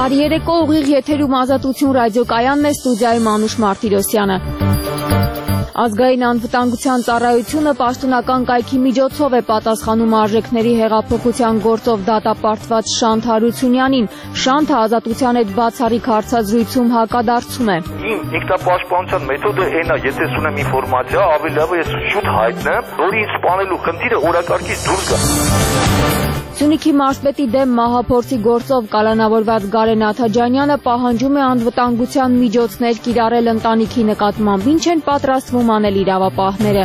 Բարի երեկո, ուղիղ եթերում Ազատություն ռադիոկայանն է, ստուդիայում Անուշ Մարտիրոսյանը։ Ազգային անվտանգության ծառայությունը պաշտոնական կայքի միջոցով է պատասխանում արժեքների հեղափոխության գործով դատապարտված Շանթ Հարությունյանին։ Շանթը Ազատության հետ բացառիկ հարցազրույցում հակադարձում է։ Իմ ինքնապաշտպանության մեթոդը այն է, եթե ունեմ ինֆորմացիա, ավելի լավ է ես շուտ հայտնեմ, որի ինձ սպանելու խնդիրը օրակարգից դուրս գա։ Սյունիքի մարզպետի դեմ մահափորձի գործով կալանավորված Գարեն Աթաջանյանը պահանջում է անվտանգության միջոցներ կիրառել ընտանիքի նկատմամբ, ինչ են պատրաստվում անել իրավապահները։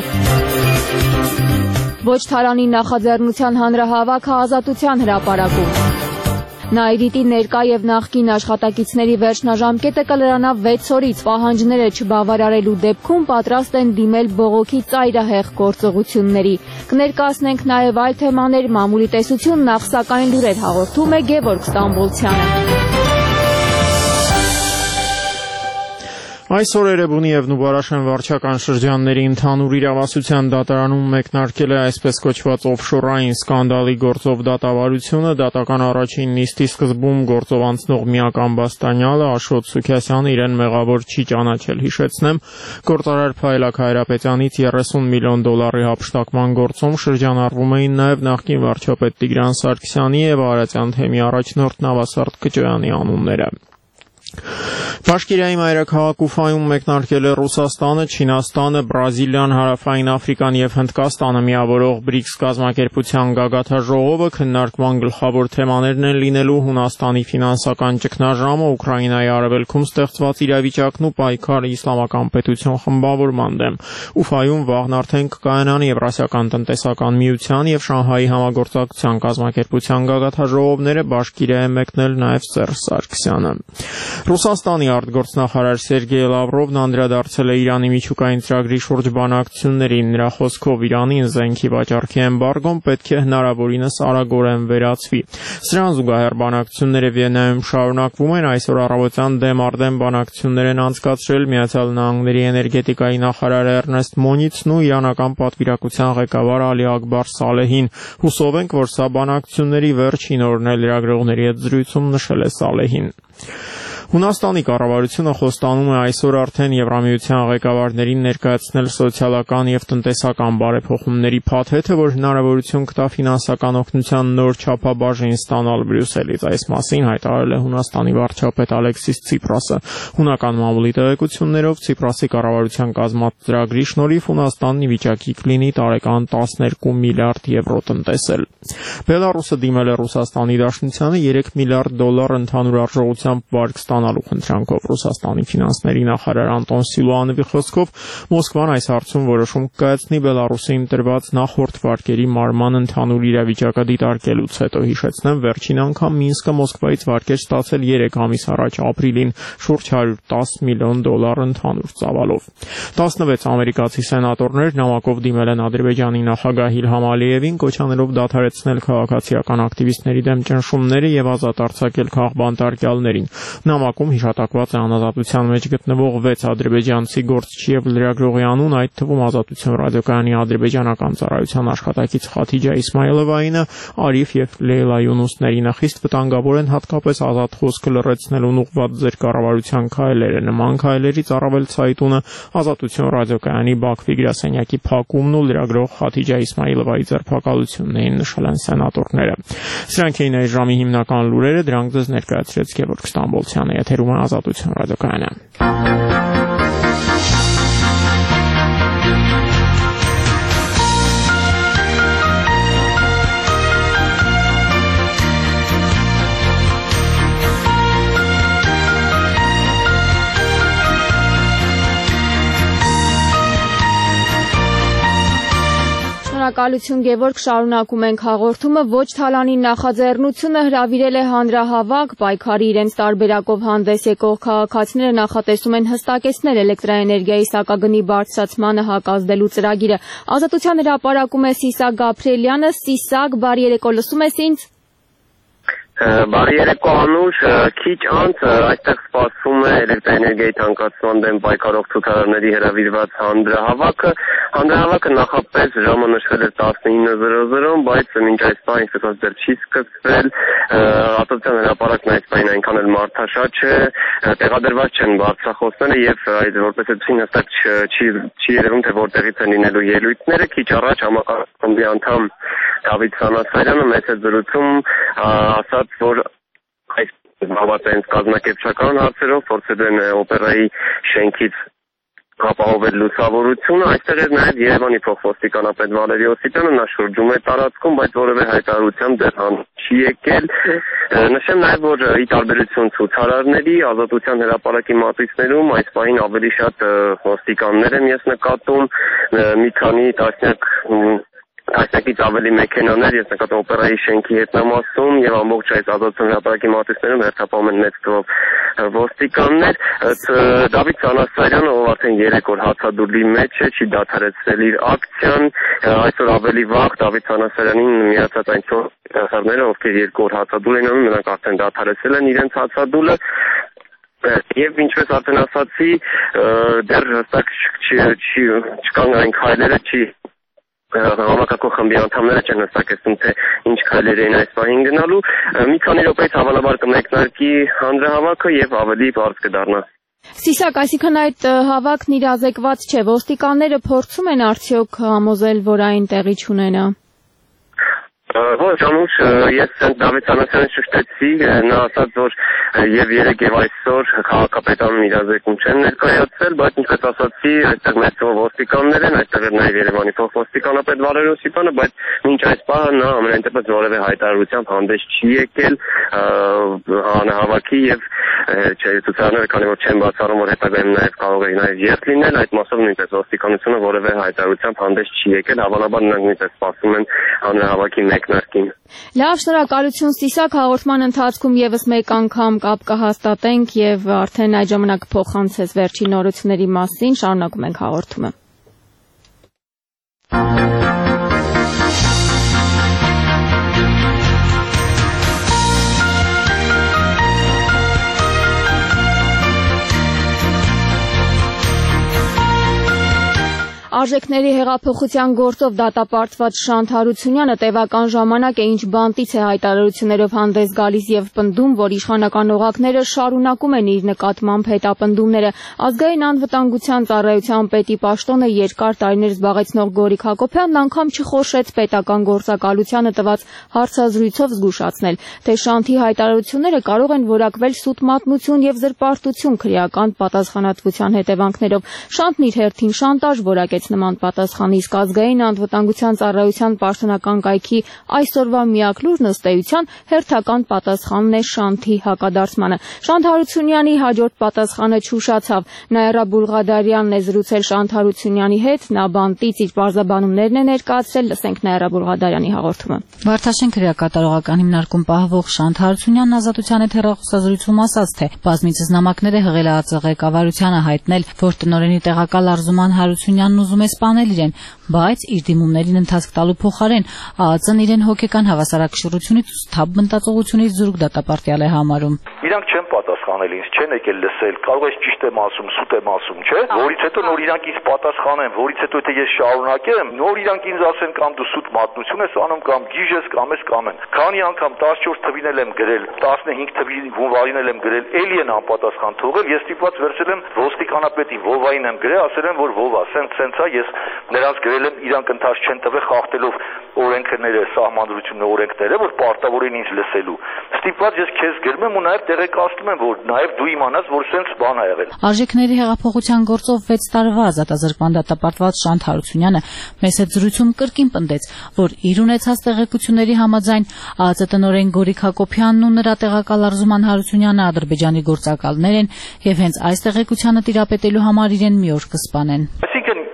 Ոչ թարանի նախաձեռնության հանրահավաքը Ազատության հրապարակում։ Նայիրիտի ներկա եւ նախկին աշխատակիցների վերջնաժամկետը կլրանա 6 օրից, պահանջները չբավարարելու դեպքում պատրաստ են դիմել բողոքի ծայրահեղ գործողությունների։ Կներկայացնենք նաեւ այլ թեմաներ, մամուլի տեսություն, նախ սակայն լուրեր հաղորդում է Գևորգ Ստամբոլցյանը։ Այսօր Էրեբունի եւ Նուբարաշեն վարչական շրջանների ընդհանուր իրավասության դատարանում մեկնարկել է այսպես կոչված օֆշորային սկանդալի գործով դատավարությունը, դատական առաջին նիստի սկզբում գործով անցնող միակ ամբաստանյալը Աշոտ Սուքիասյանը իրեն մեղավոր չի ճանաչել, հիշեցնեմ, գործարար Փայլակ Հայրապետյանից 30 միլիոն դոլարի հափշտակման գործում շրջանառվում էին նաեւ նախկին վարչապետ Տիգրան Սարգսյանի եւ Արարատյան թեմի առաջնորդ Նավասարդ Կճոյանի անունները։ Բաշկիրիայի մայրաքաղաք Ուֆայում մեկնարկել է Ռուսաստանը, Չինաստանը, Բրազիլիան, Հարավային Աֆրիկան եւ Հնդկաստանը միավորող BRICS կազմակերպության գագաթաժողովը քննարկման գլխավոր թեմաներն են լինելու Հունաստանի ֆինանսական ճգնաժամը, Ուկրաինայի արևելքում ստեղծված իրավիճակն ու պայքարը իսլամական պետություն խմբավորման դեմ։ Ուֆայում վաղն արդեն կկայանան Եվրասիական տնտեսական միության եւ Շանհայի համագործակցության կազմակերպության գագաթաժողովները, Բաշկիրիա է մեկնել նաեւ Սերժ Սարգսյանը։ Ռուսաստանի արտգործնախարար Սերգեյ Լավրովն անդրադարձել է Իրանի միջուկային ծրագրի շուրջ բանակցություններին, նրա խոսքով Իրանին զենքի վաճառքի էմբարգոն պետք է հնարավորինս արագորեն վերացվի։ Սրան զուգահեռ բանակցությունները Վիեննայում շարունակվում են, այսօր առավոտյան դեմ առ դեմ բանակցություններ են անցկացրել Միացյալ Նահանգների էներգետիկայի նախարար Էրնեստ Մոնիցն ու իրանական պատվիրակության ղեկավար Ալի Ակբար Սալեհին։ Հուսով ենք, որ սա բանակցությունների վերջին օրն է, լրագրողների հետ զրույցում նշել է Սալեհին։ Հունաստանի կառավարությունը խոստանում է այսօր արդեն Եվրամիության ղեկավարներին ներկայացնել սոցիալական եւ տնտեսական բարեփոխումների փաթեթը, որ հնարավորություն կտա ֆինանսական օգնության նոր չափաբաժին ստանալ Բրյուսելից։ Այս մասին հայտարարել է Հունաստանի վարչապետ Ալեքսիս Ցիպրասը։ Հունական մամուլի տեղեկություններով Ցիպրասի կառավարության կազմած ծրագրի շնորհիվ Հունաստանն ի վիճակի կլինի տարեկան 12 միլիարդ եվրո տնտեսել։ Բելարուսը դիմել է Ռուսաստանի Դաշնությանը 3 միլիարդ դոլար ընդհանուր արժողությամբ վարկ ստանալու խնդրանքով։ Ռուսաստանի ֆինանսների նախարար Անտոն Սիլուանովի խոսքով Մոսկվան այս հարցում որոշում կայացնի Բելարուսին տրված նախորդ վարկերի մարման ընդհանուր իրավիճակը դիտարկելուց հետո։ Հիշեցնեմ, վերջին անգամ Մինսկը Մոսկվայից վարկեր ստացել 3 ամիս առաջ ապրիլին շուրջ 110 միլիոն դոլար ընդհանուր ծավալով։ 16 ամերիկացի սենատորներ նամակով դիմել են Ադրբեջանի նախագահ Իլհամ Ալիևին, կոչանելով դադարեցնել քաղաքացիական ակտիվիստների դեմ ճնշումները եւ ազատ արձակել քաղբանտարկյալներին։ Նամակում հիշատակված է անազատության մեջ գտնվող 6 ադրբեջանցի գործչի եւ լրագրողի անուն, այդ թվում Ազատություն ռադիոկայանի ադրբեջանական ծառայության աշխատակից Խաթիջա Իսմայելովայինը, Արիֆ եւ Լեյլա Յունուսներինը խիստ վտանգավոր են հատկապես ազատ խոսքը լրացնելուն ուղղված ձեր կառավարության քայլերը։ Նման քայլերից առավել ցայտունը Ազատություն ռադիոկայանի Բաքվի գրասենյակի փակումն ու լրագրող Խաթիջա Իսմայելովայի ձերբակալությունն էին, նշել են սենատորները։ Սրանք էին այս ժամի հիմնական լուրերը, դրանք ձեզ ներկայացրեց Գևորգ Ստամբոլցյանը, եթերում է Ազատություն ռադիոկայանը։ Շնորհակալություն Գևորգ, շարունակում ենք հաղորդումը։ Ոչ թալանի նախաձեռնությունը հրավիրել է հանրահավաք, պայքարի իրենց տարբերակով հանդես եկող քաղաքացիները նախատեսում են հստակեցնել էլեկտրաէներգիայի սակագնի բարձրացմանը հակազդելու ծրագիրը։ Ազատության հրապարակում է Սիսակ Գաբրիելյանը։ Սիսակ, բարի երեկո, լսում ես ինձ։ Բարի երեկո Անուշ, քիչ անց այստեղ սպասվում է էլեկտրաէներգիայի թանկացման դեմ պայքարող ցուցարարների հրավիրված հանրահավաքը։ Հանրահավաքը նախապես ժամը նշվել էր 19:00, բայց մինչ այս պահին այսպես դեռ չի սկսվել։ Ատոմության հրապարակն այս պահին այնքան էլ մարդաշատ չէ, տեղադրված չեն բարձրախոսները եւ այդ որպես այդպեսին հստակ չի երևում թե որտեղից են լինելու ելույթները։ Քիչ առաջ համակարգի անդամ Դավիթ Սանասարյանը մեծ զրույցում ասաց, որ այս զբաղված են կազմակերպչական հարցերով, փորձել են օպերայի շենքից ապահովել լուսավորությունը։ Այստեղ էր նաև Երևանի փոխոստիկանապետ Վալերի Օսիպյանը, նա շրջում է տարածքում, բայց որևէ հայտարարությամբ դեռ չի եկել։ Նշեմ նաև, որ ի տարբերություն ցուցարարների, Ազատության հրապարակի մատույցներում այս պահին ավելի շատ ոստիկաններ եմ ես նկատում, մի քանի տասնյակից ավելի մեքենաներ, ես նկատում օպերայի շենքի հետնամասում եւ ամբողջ այս Ազատության հրապարակի մատույցներում հերթապահում են մեծ թվով ոստիկաններ։ Դավիթ Սանասարյանը, ով արդեն 3 օր հացադուլի մեջ է, չի դադարեցրել իր ակցիան։ Այսօր ավելի վաղ Դավիթ Սանասարյանին միացած այն 4 տղաները, ովքեր 2 օր հացադուլ են անում, նրանք արդեն դադարեցրել են իրենց հացադուլը։ Եվ ինչպես արդեն ասացի, դեռ հստակ չկան այն քայլերը, համակարգող խմբի անդամները չեն հստակեցնում, թե ինչ քայլեր են այս պահին գնալու։ Մի քանի րոպեից հավանաբար կմեկնարկի հանրահավաքը եւ ավելի բարձ կդառնա։ Սիսակ, այսինքն այդ հավաքն իրազեկված չէ, ոստիկանները փորձում են արդյոք համոզել, որ այն տեղի չունենա։ Ոչ, Անուշ, ես Դավիթ Սանասյանին շեշտեցի, նա ասաց, որ եւ 3 եւ այսօր քաղաքապետարանում իրազեկում չեն ներկայացել, բայց ինչպես ասացի, այստեղ մեծ թվով ոստիկաններ են, այստեղ էր նաեւ Երևանի փոխոստիկանապետ Վալերի Օսիպյանը, բայց մինչ այս պահը նա ամենայն դեպս որևէ հայտարարությամբ հանդես չի եկել հանրահավաքի եւ ցուցարարները, քանի որ չեն բացառում, որ հետագայում նաեւ կարող է նաեւ երթ լինել, այդ մասով նույնպես ոստիկանությունը որևէ հայտարարությամբ հանդես չի եկել, հավանաբար նրանք նույնպես սպասում են հանրահավաքի մեկնարկին։ Լավ, շնորհակալություն Սիսակ, հաղորդման ընթացքում եւս մեկ անգամ կապ կհաստատենք եւ արդեն այդ ժամանակ փոխանցես վերջին նորությունների մասին, շարունակում ենք հաղորդումը։ Արժեքների հեղափոխության գործով դատապարտված Շանթ Հարությունյանը տևական ժամանակ է ինչ բանտից է հայտարարություններով հանդես գալիս եւ պնդում, որ իշխանական օղակները շարունակում են իր նկատմամբ հետապնդումները։ Ազգային անվտանգության ծառայության պետի պաշտոնը երկար տարիներ զբաղեցնող Գորիկ Հակոբյանն անգամ չխոշեց պետական գործակալությանը տված հարցազրույցով զգուշացնել, թե Շանթի հայտարարությունները կարող են որակվել սուտ մատնություն եւ զրպարտություն քրեական պատասխանատվության հետևանքներով։ Շանթն իր հերթին շանտաժ որակեց նման պատասխանի, իսկ ազգային անվտանգության ծառայության պաշտոնական կայքի այսօրվա միակ լուրն ըստ էության հերթական պատասխանն է Շանթի հակադարձմանը։ Շանթ Հարությունյանի հաջորդ պատասխանը չուշացավ։ Նաիրա Բուլղադարյանն է զրուցել Շանթ Հարությունյանի հետ, նա բանտից իր պարզաբանումներն է ներկայացրել, լսենք Նաիրա Բուլղադարյանի հաղորդումը։ Վարդաշեն քրեակատարողական հիմնարկում պահվող Շանթ Հարությունյանն Ազատության հետ հեռախոսազրույցում ասաց, թե բազմիցս նամակներ է հղել ԱԱԾ ղեկավարությանը հայտնել, որ տնօրենի տեղակալ Արզուման Հարությունյանն ուզում է սպանել իրեն, բայց իր դիմումներին ընթացք տալու փոխարեն ԱԱԾ-ն իրեն հոգեկան հավասարակշռությունից ու սթափ մտածողությունից զուրկ դատապարտյալ է համարում։ Իրանք չեն պատասխանել ինձ, չեն եկել լսել, կարող է ճիշտ եմ ասում, սուտ եմ ասում, չէ՞։ Որից հետո նոր իրանք ինձ պատասխանեն, որից հետո թե ես շարունակեմ, նոր իրանք ինձ ասեն կամ դու սուտ մատնություն ես անում կամ գիժ ես կամ ես կամ են։ Քանի անգամ 14 թվին էլ եմ գրել, 15 թվին հունվարին էլ եմ գրել, էլի են անպատասխան թողել, ես ստիպված վերցել եմ ոստիկանապետի Վովային եմ գրել, ասել եմ, որ Վովա, սենց-սենցա, ես նրանց գրել եմ, իրանք ընթաց չեն տվել խախտելով օրենքները, սահմանադրությունը, օրենքները, որ պարտավոր են ինձ լսելու։ Ստիպված ես քեզ գրում եմ ու նաև տեղեկացնում եմ, որ նաև դու իմանաս, որ սենց բան ա եղել։ Արժեքների հեղափոխության գործով 6 տարվա ազատազրկման դատապարտված Շանթ Հարությունյանը մեծ հետ զրույցում կրկին պնդեց, որ իր ունեցած տեղեկությունների համաձայն ԱԱԾ տնօրեն Գորիկ Հակոբյանն ու նրա տեղակալ Արզուման Հարությունյանը Ադրբեջանի գործակալներ են եւ հենց այս տեղեկությանը տիրապետելու համար իրեն մի օր կսպանեն։ Այսինքն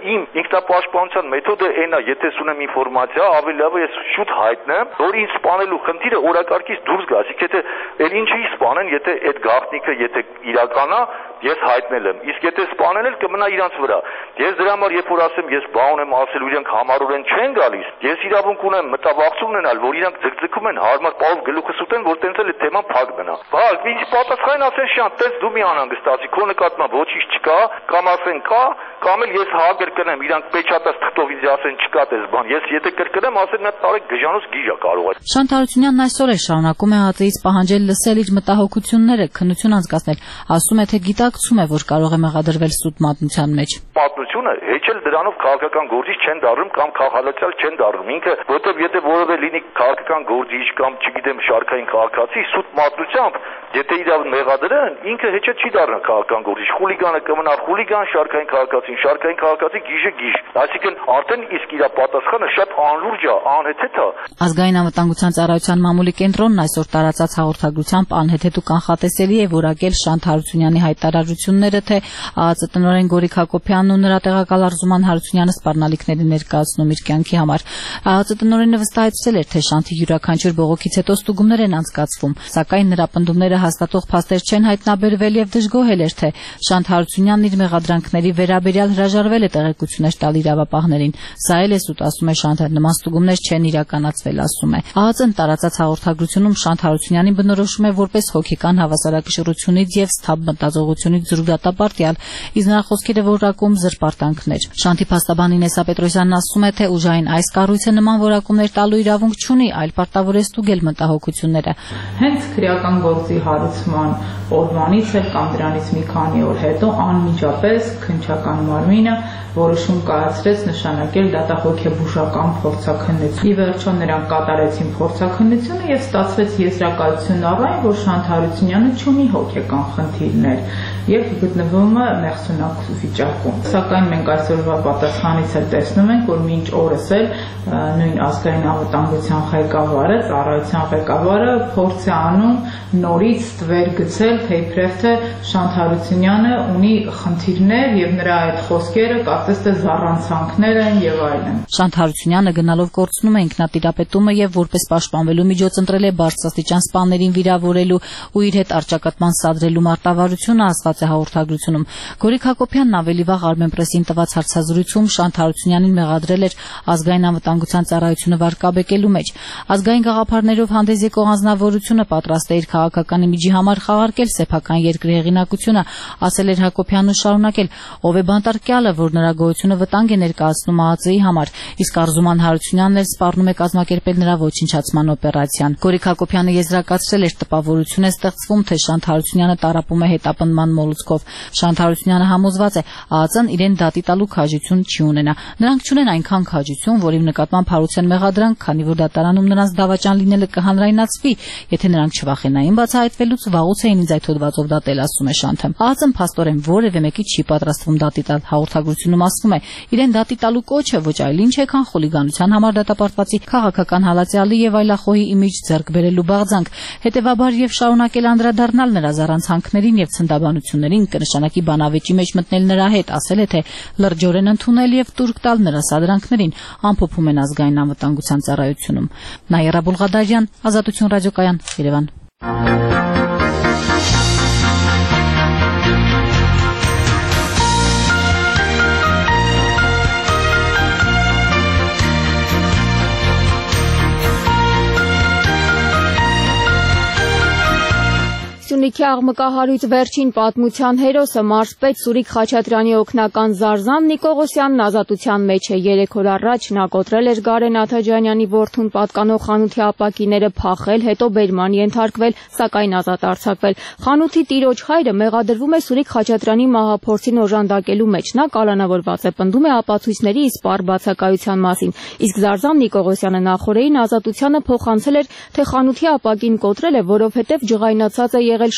իմ ինքնապաշտպանության մեթոդը այն է, եթե ունեմ ինֆորմացիա, ավելի լավ է ես շուտ հայտնեմ, որ ինձ սպանելու խնդիրը օրակարգից դուրս գա, ասիկ եթե էլ ինչի սպանեն, եթե այդ գաղտնիքը եթե իրական է, ես հայտնել եմ, իսկ եթե սպանել էլ կմնա իրանց վրա։ Ես դրա համար երբ որ ասեմ ես բան եմ ասելու, իրենք համառորեն չեն գալիս, ես իրավունք ունեմ մտավախություն ունենալ, որ իրանք ձգձգում են հարմար պարով գլուխս ուտեն, որ տենց էլ այդ թեման փակ մնա։ Բայց ինչ պատասխան ասեն շան, տես դու մի անհանգստացի, քո նկատմամբ ոչինչ չկա, կամ ասեն կա, կամ էլ ես հա կրկնեմ, իրանք պեչատած թղթով ինձ ասեն չկա տես բան։ Ես եթե կրկնեմ, ասեն նա տարեք գժանոց գիժա կարող է։ Շանթ Հարությունյանն այսօր է շարունակում է ԱՏԻ-ից պահանջել լսել իր մտահոգությունները, քննություն անցկացնել, ասում է թե գիտակցում է, որ կարող է մեղադրվել սուտ մատնության մեջ։ Պատմությունը հեչել դրանով քաղաքական գործիչ չեն դառնում կամ քաղաքացիալ չեն դառնում։ Ինքը, որովհետև եթե որևէ լինի քաղաքական գործիչ կամ չգիտեմ շարքային քաղաքացի սուտ մատնությամբ, եթե իրավ մեղադրեն, ինքը հեչը չի դառնա քաղաքական գործիչ։ Խուլիգանը կմնա խուլիգան, շարքային քաղաքացի գիժը գիժ։ Այսինքն արդեն իսկ իր պատասխանը շատ անլուրջ է, անհեթեթ է։ Ազգային անվտանգության ծառայության մամուլի կենտրոնն այսօր տարածած հաղորդագրությամբ անհեթեթ ու կանխատեսելի է որակել Շանթ Հարությունյանի հայտարարությունները, թե ԱԱԾ տնօրեն Գորիկ Հակոբյանն ու նրա տեղակալ Արզուման Հարությունյանը սպառնալիքների ներկայացնում իր կյանքի համար։ ԱԱԾ տնօրենը վստահեցրել էր, թե Շանթի յուրաքանչյուր բողոքից հետո ստուգումներ են անցկացվում, սակայն նրա պնդումները հաստատող փաստեր չեն հայտնաբերվել եւ դժգոհել էր, թե Շանթ Հարությունյանն իր մեղադրանքների վերաբերյալ հրաժարվել է տեղեկություններ տալ իրավապահներին։ Սա էլ է սուտ, ասում է Շանթը, նման ստուգումներ չեն իրականացվել, ասում է։ ԱԱԾ-ն տարածած հաղորդագրությունում Շանթ Հարությունյանին բնորոշում է որպես հոգեկան հավասարակշռությունից եւ սթափ մտածողությունից զրուրատապարտյալ, իսկ նրա խոսքերը որակում զրպարտանքներ։ Շանթի փաստաբան Ինեսա Պետրոսյանն ասում է, թե ուժային այս կառույցը նման որակումներ տալու իրավունք չունի, այլ պարտավոր է ստուգել մտահոգությունները։ Հենց քրեական գործի հարուցման օրվանից էլ կամ դրանից մի քանի օր հետո անմիջապես քննչական մարմինը որոշում կայացրեց նշանակել դատահոգեբուժական փորձաքննություն։ Ի վերջո նրանք կատարեցին փորձաքննությունը եւ ստացվեց եզրակացություն առայն, որ Շանթ Հարությունյանը չունի հոգեկան խնդիրներ եւ գտնվում է մեղսունակ վիճակում։ Սակայն մենք այսօրվա պատասխանից էլ տեսնում ենք, որ մինչ օրս էլ նույն ազգային անվտանգության ղեկավարը, ծառայության ղեկավարը փորձ է անում նորից ստվեր գցել, թե իբրև թե Շանթ Հարությունյանը ունի խնդիրներ եւ նրա այդ խոսքերը կարծես թե զառանցանքներ են եւ այլն։ Շանթ Հարությունյանը գնալով կորցնում է ինքնատիրապետումը եւ որպես պաշտպանվելու միջոց ընտրել է բարձրաստիճան սպաներին վիրավորելու ու իր հետ առճակատման սադրելու մարտավարությունը, ասված է հաղորդագրությունում։ Գորիկ Հակոբյանն ավելի վաղ Armenpress-ին տված հարցազրույցում Շանթ Հարությունյանին մեղադրել էր ազգային անվտանգության ծառայությունը վարկաբեկելու մեջ։ Ազգային գաղափարներով հանդես եկող անձնավորությունը պատրաստ է իր քաղաքական իմիջի համար խաղարկել սեփական երկրի հեղինակությունը, ասել էր Հակոբյանն ու շարունակել. ով է բանտարկյալը, որ նրա գոյությունը վտանգ է ներկայացնում ԱԱԾ-ի համար, իսկ Արզուման Հարությունյանն էլ սպառնում է կազմակերպել նրա ոչնչացման օպերացիան։ Գորիկ Հակոբյանը եզրակացրել էր, տպավորություն է ստեղծվում, թե Շանթ Հարությունյանը տառապում է հետապնդման մոլուցքով։ Շանթ Հարությունյանը համոզված է, ԱԱԾ-ն իրեն դատի տալու քաջություն չի ունենա։ Նրանք չունեն այնքան քաջություն, որ իմ նկատմամբ հարուցեն մեղադրանք, քանի որ դատարանում նրանց դավաճան լինելը կհանրայնացվի, եթե նրանք չվախենային բացահայտվելուց, վաղուց էին ինձ այդ հոդվածով դատել, ասում է Շանթը։ ԱԱԾ-ն փաստորեն որևէ մեկի չի պատրաստվում դատի տալ։ Հաղորդագրությունում ասվում է, իրեն դատի տալու կոչը ոչ այլ ինչ է, քան խուլիգանության համար դատապարտվածի քաղաքական հալածյալի եւ այլախոհի իմիջ ձեռք բերելու բաղձանք։ Հետեւաբար եւ շարունակել անդրադառնալ նրա զառանցանքներին եւ ցնդաբանություններին կնշանակի բանավեճի մեջ մտնել նրա հետ, ասել է, թե լրջորեն ընդունել եւ տուրք տալ նրա սադրանքներին, ամփոփում են ազգային անվտանգության ծառայությունում։ Նաիրա Բուլղադարյան, Ազատություն ռադիոկայան, Երևան։ Սյունիքի աղմկահարույց վերջին պատմության հերոսը մարզպետ Սուրիկ Խաչատրյանի օգնական Զարզան Նիկողոսյանն ազատության մեջ է։ 3 օր առաջ նա կոտրել էր Գարեն Աթաջանյանի որդուն պատկանող խանութի ապակիները փախել, հետո բերման ենթարկվել, սակայն ազատ արձակվել։ Խանութի տիրոջ հայրը մեղադրվում է Սուրիկ Խաչատրյանի մահափորձին օժանդակելու մեջ։ Նա կալանավորված է, պնդում է ապացույցների իսպառ բացակայության մասին։ Իսկ Զարզան Նիկողոսյանը նախորդին ազատությանը փոխանցել էր, թե խանութի ապակին կոտրել է, որովհետև ջղայնացած է եղել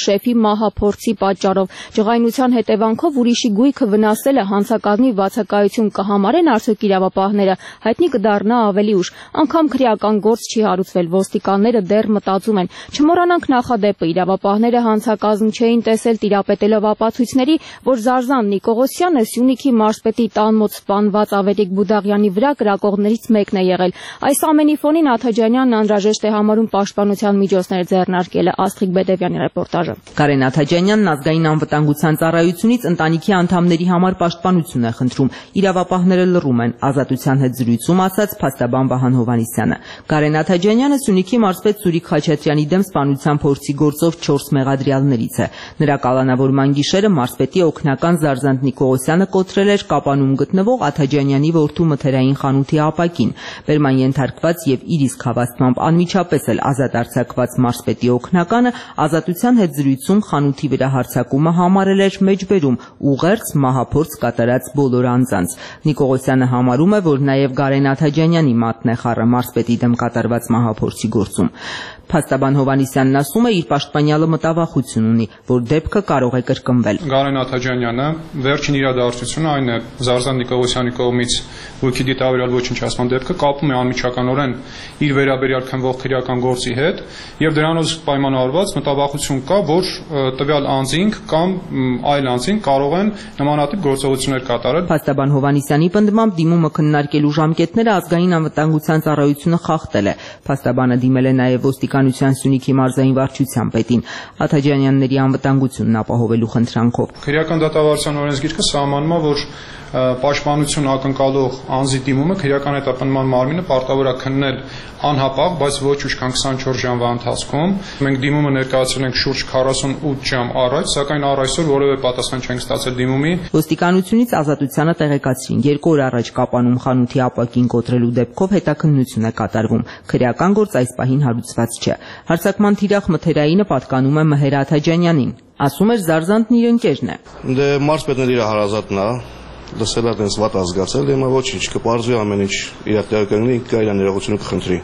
շեֆի մահափորձի պատճառով։ Ջղայնության հետևանքով ուրիշի գույքը վնասելը հանցակազմի բացակայություն կհամարեն արդյոք իրավապահները, հայտնի կդառնա ավելի ուշ։ Անգամ քրեական գործ չի հարուցվել, ոստիկանները դեռ մտածում են։ Չմոռանանք նախադեպը, իրավապահները հանցակազմ չէին տեսել տիրապետելով ապացույցների, որ Զարզան Նիկողոսյանը Սյունիքի մարզպետի տան մոտ սպանված Ավետիք Բուդաղյանի վրա կրակողներից մեկն է եղել։ Այս ամենի ֆոնին Աթաջանյանն անհրաժեշտ է համարում պաշտպանության միջոցներ ձեռնարկելը։ Աստղիկ Բեդևյանի ռեպորտաժը։ Կարեն Աթաջանյանն ազգային անվտանգության ծառայությունից ընտանիքի անդամների համար պաշտպանություն է խնդրում։ Իրավապահները լռում են, Ազատության հետ զրույցում ասաց փաստաբան Վահան Հովհաննիսյանը։ Կարեն Աթաջանյանը Սյունիքի մարզպետ Սուրիկ Խաչատրյանի դեմ սպանության փորձի գործով 4 մեղադրյալներից է։ Նրա կալանավորման գիշերը մարզպետի օգնական Զարզանտ Նիկողոսյանը կոտրել էր Կապանում գտնվող Աթաջանյանի որդու մթերային խանութի ապակին։ Բերման ենթարկված եւ իր իսկ հավաստմամբ անմիջապես էլ ազատ արձակված մարզպետի օգնականը Ազատության հետ զրույցում խանութի վրա հարձակումը համարել էր մեջբերում ուղերձ մահափորձ կատարած բոլոր անձանց։ Նիկողոսյանը համարում է, որ նաեւ Կարեն Աթաջանյանի մատն է խառը մարզպետի դեմ կատարված մահափորձի գործում։ Փաստաբան Հովհաննիսյանն ասում է, իր պաշտպանյալը մտավախություն ունի, որ դեպքը կարող է կրկնվել։ Կարեն Աթաջանյանը վերջին իրադարձությունը այն է Զարզան Նիկողոսյանի կողմից ոգի դիտավորյալ ոչնչացման դեպքը կապում է անմիջականորեն իր վերաբերյալ քննվող քրեական գործի հետ եւ դրանով պայմանավորված մտավախություն կա, որ տվյալ անձինք կամ այլ անձինք կարող են նմանատիպ գործողություններ կատարել։ Փաստաբան Հովհաննիսյանի պնդմամբ դիմումը քննարկելու ժամկետները ազգային անվտանգության ծառայությունը խախտել է։ Փաստաբանը դիմել է նաեւ ոստիկանության Սյունիքի մարզային վարչության պետին Աթաջանյանների անվտանգությունն ապահովելու խնդրանքով։ Քրեական դատավարության օրենսգիրքը սահմանում է, որ պաշտպանություն ակնկալող անձի դիմումը քրեական հետապնդման մարմինը պարտավոր է քննել անհապաղ, բայց ոչ ուշ քան 24 ժամվա ընթացքում։ Մենք դիմումը ներկայացրել ենք շուրջ 48 ժամ առաջ, սակայն առ այսօր որևէ պատասխան չենք ստացել դիմումի։ Ոստիկանությունից Ազատությանը տեղեկացրին 2 օր առաջ Կապանում խանութի ապակին կոտրելու դեպքով հետաքննություն է կատարվում։ Քրեական գործ այս պահին հարուցված չէ։ Հարձակման թիրախ մթերայինը պատկանում է Մհեր Աթաջանյանին։ Ասում էր Զարզանտն իր ընկերն է։ Դե մարզպետն իր հարազատն է, լսել է տենց վատ ազգացել, հիմա ոչինչ, կպարզվի ամեն ինչ իր տեղ կգնի, կայր ներողությունը կխնդրի։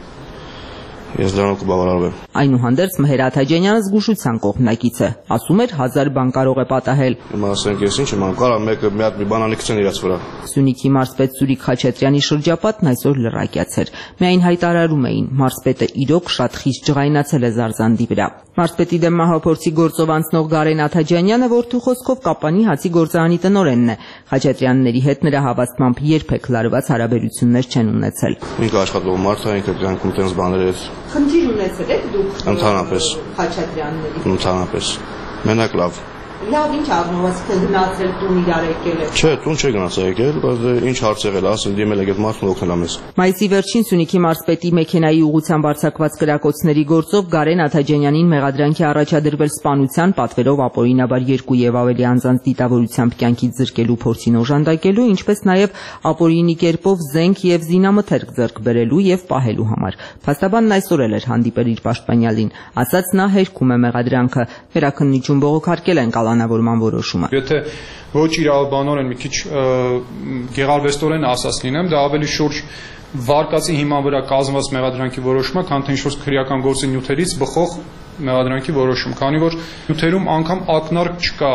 Ես դրանով կբավարարվեմ։ Այնուհանդերձ Մհեր Աթաջանյանը զգուշության կողմնակից է։ Ասում էր 1000 բան կարող է պատահել։ Հիմա ասենք ես ինչ եմ անում, կարող մեկը մի բան անի գցեն իրաց վրա։ Սյունիքի մարզպետ Սուրիկ Խաչատրյանի շրջապատն այսօր լրակյաց էր։ Միայն հայտարարում էին, մարզպետը իրոք շատ խիստ ջղայնացել է Զարզանդի վրա։ Մարզպետի դեմ մահափորձի գործով անցնող Կարեն Աթաջանյանը որդու խոսքով Կապանի հացի գործարանի տնօրենն է։ Խաչատրյանների հետ նրա հավաստմամբ երբեք լարված հարաբերություններ չեն ունեցել։ Ինքը աշխատող մարդ է, ինքը կյանքում տենց բաներ է։ Խնդիր ունեցել եք դուք ընդհանրապես Խաչատրյանների։ Ընդհանրապես։ Մենակ լավ։ Լավ, ինչ առնվազն գնացել տուն իրար եկել եք։ Չէ, տուն չէ գնացել եկել, բայց ինչ հարց եղել, ասեն դիմել եք այդ մարդուն օգնել ամես։ Մայիսի վերջին Սյունիքի մարզպետի մեքենայի ուղղությամբ արձակված կրակոցների գործով Կարեն Աթաջանյանին մեղադրանքի առաջադրվել սպանության, պատվերով ապօրինաբար 2 եւ ավելի անձանց դիտավորությամբ կյանքից զրկելու փորձին օժանդակելու, ինչպես նաեւ ապօրինի կերպով զենք եւ զինամթերք ձեռք բերելու եւ պահելու համար։ Փաստաբանն այսօր էլ էր հանդիպել իր պաշտպանյալին, ասաց նա հերքում է մեղադրանքը, վերաքննիչում բողոքարկել են կալանավորման որոշումը։ Եթե ոչ իրավաբանորեն մի քիչ գեղարվեստորեն ասած լինեմ, դա ավելի շուրջ վարկածի հիման վրա կազմված մեղադրանքի որոշումը, քան թե ինչ-որ քրեական գործի նյութերից բխող մեղադրանքի որոշում, քանի որ նյութերում անգամ ակնարկ չկա,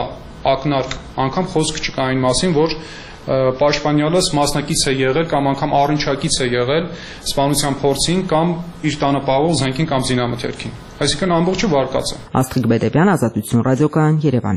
անգամ խոսք չկա այն մասին, որ պաշտպանյալս մասնակից է եղել կամ անգամ առնչակից է եղել սպանության փորձին կամ իր տանը պահող զենքին կամ զինամթերքին։ Այսինքն ամբողջը վարկած է։ Աստղիկ Բեդևյան, Ազատություն ռադիոկայան, Երևան։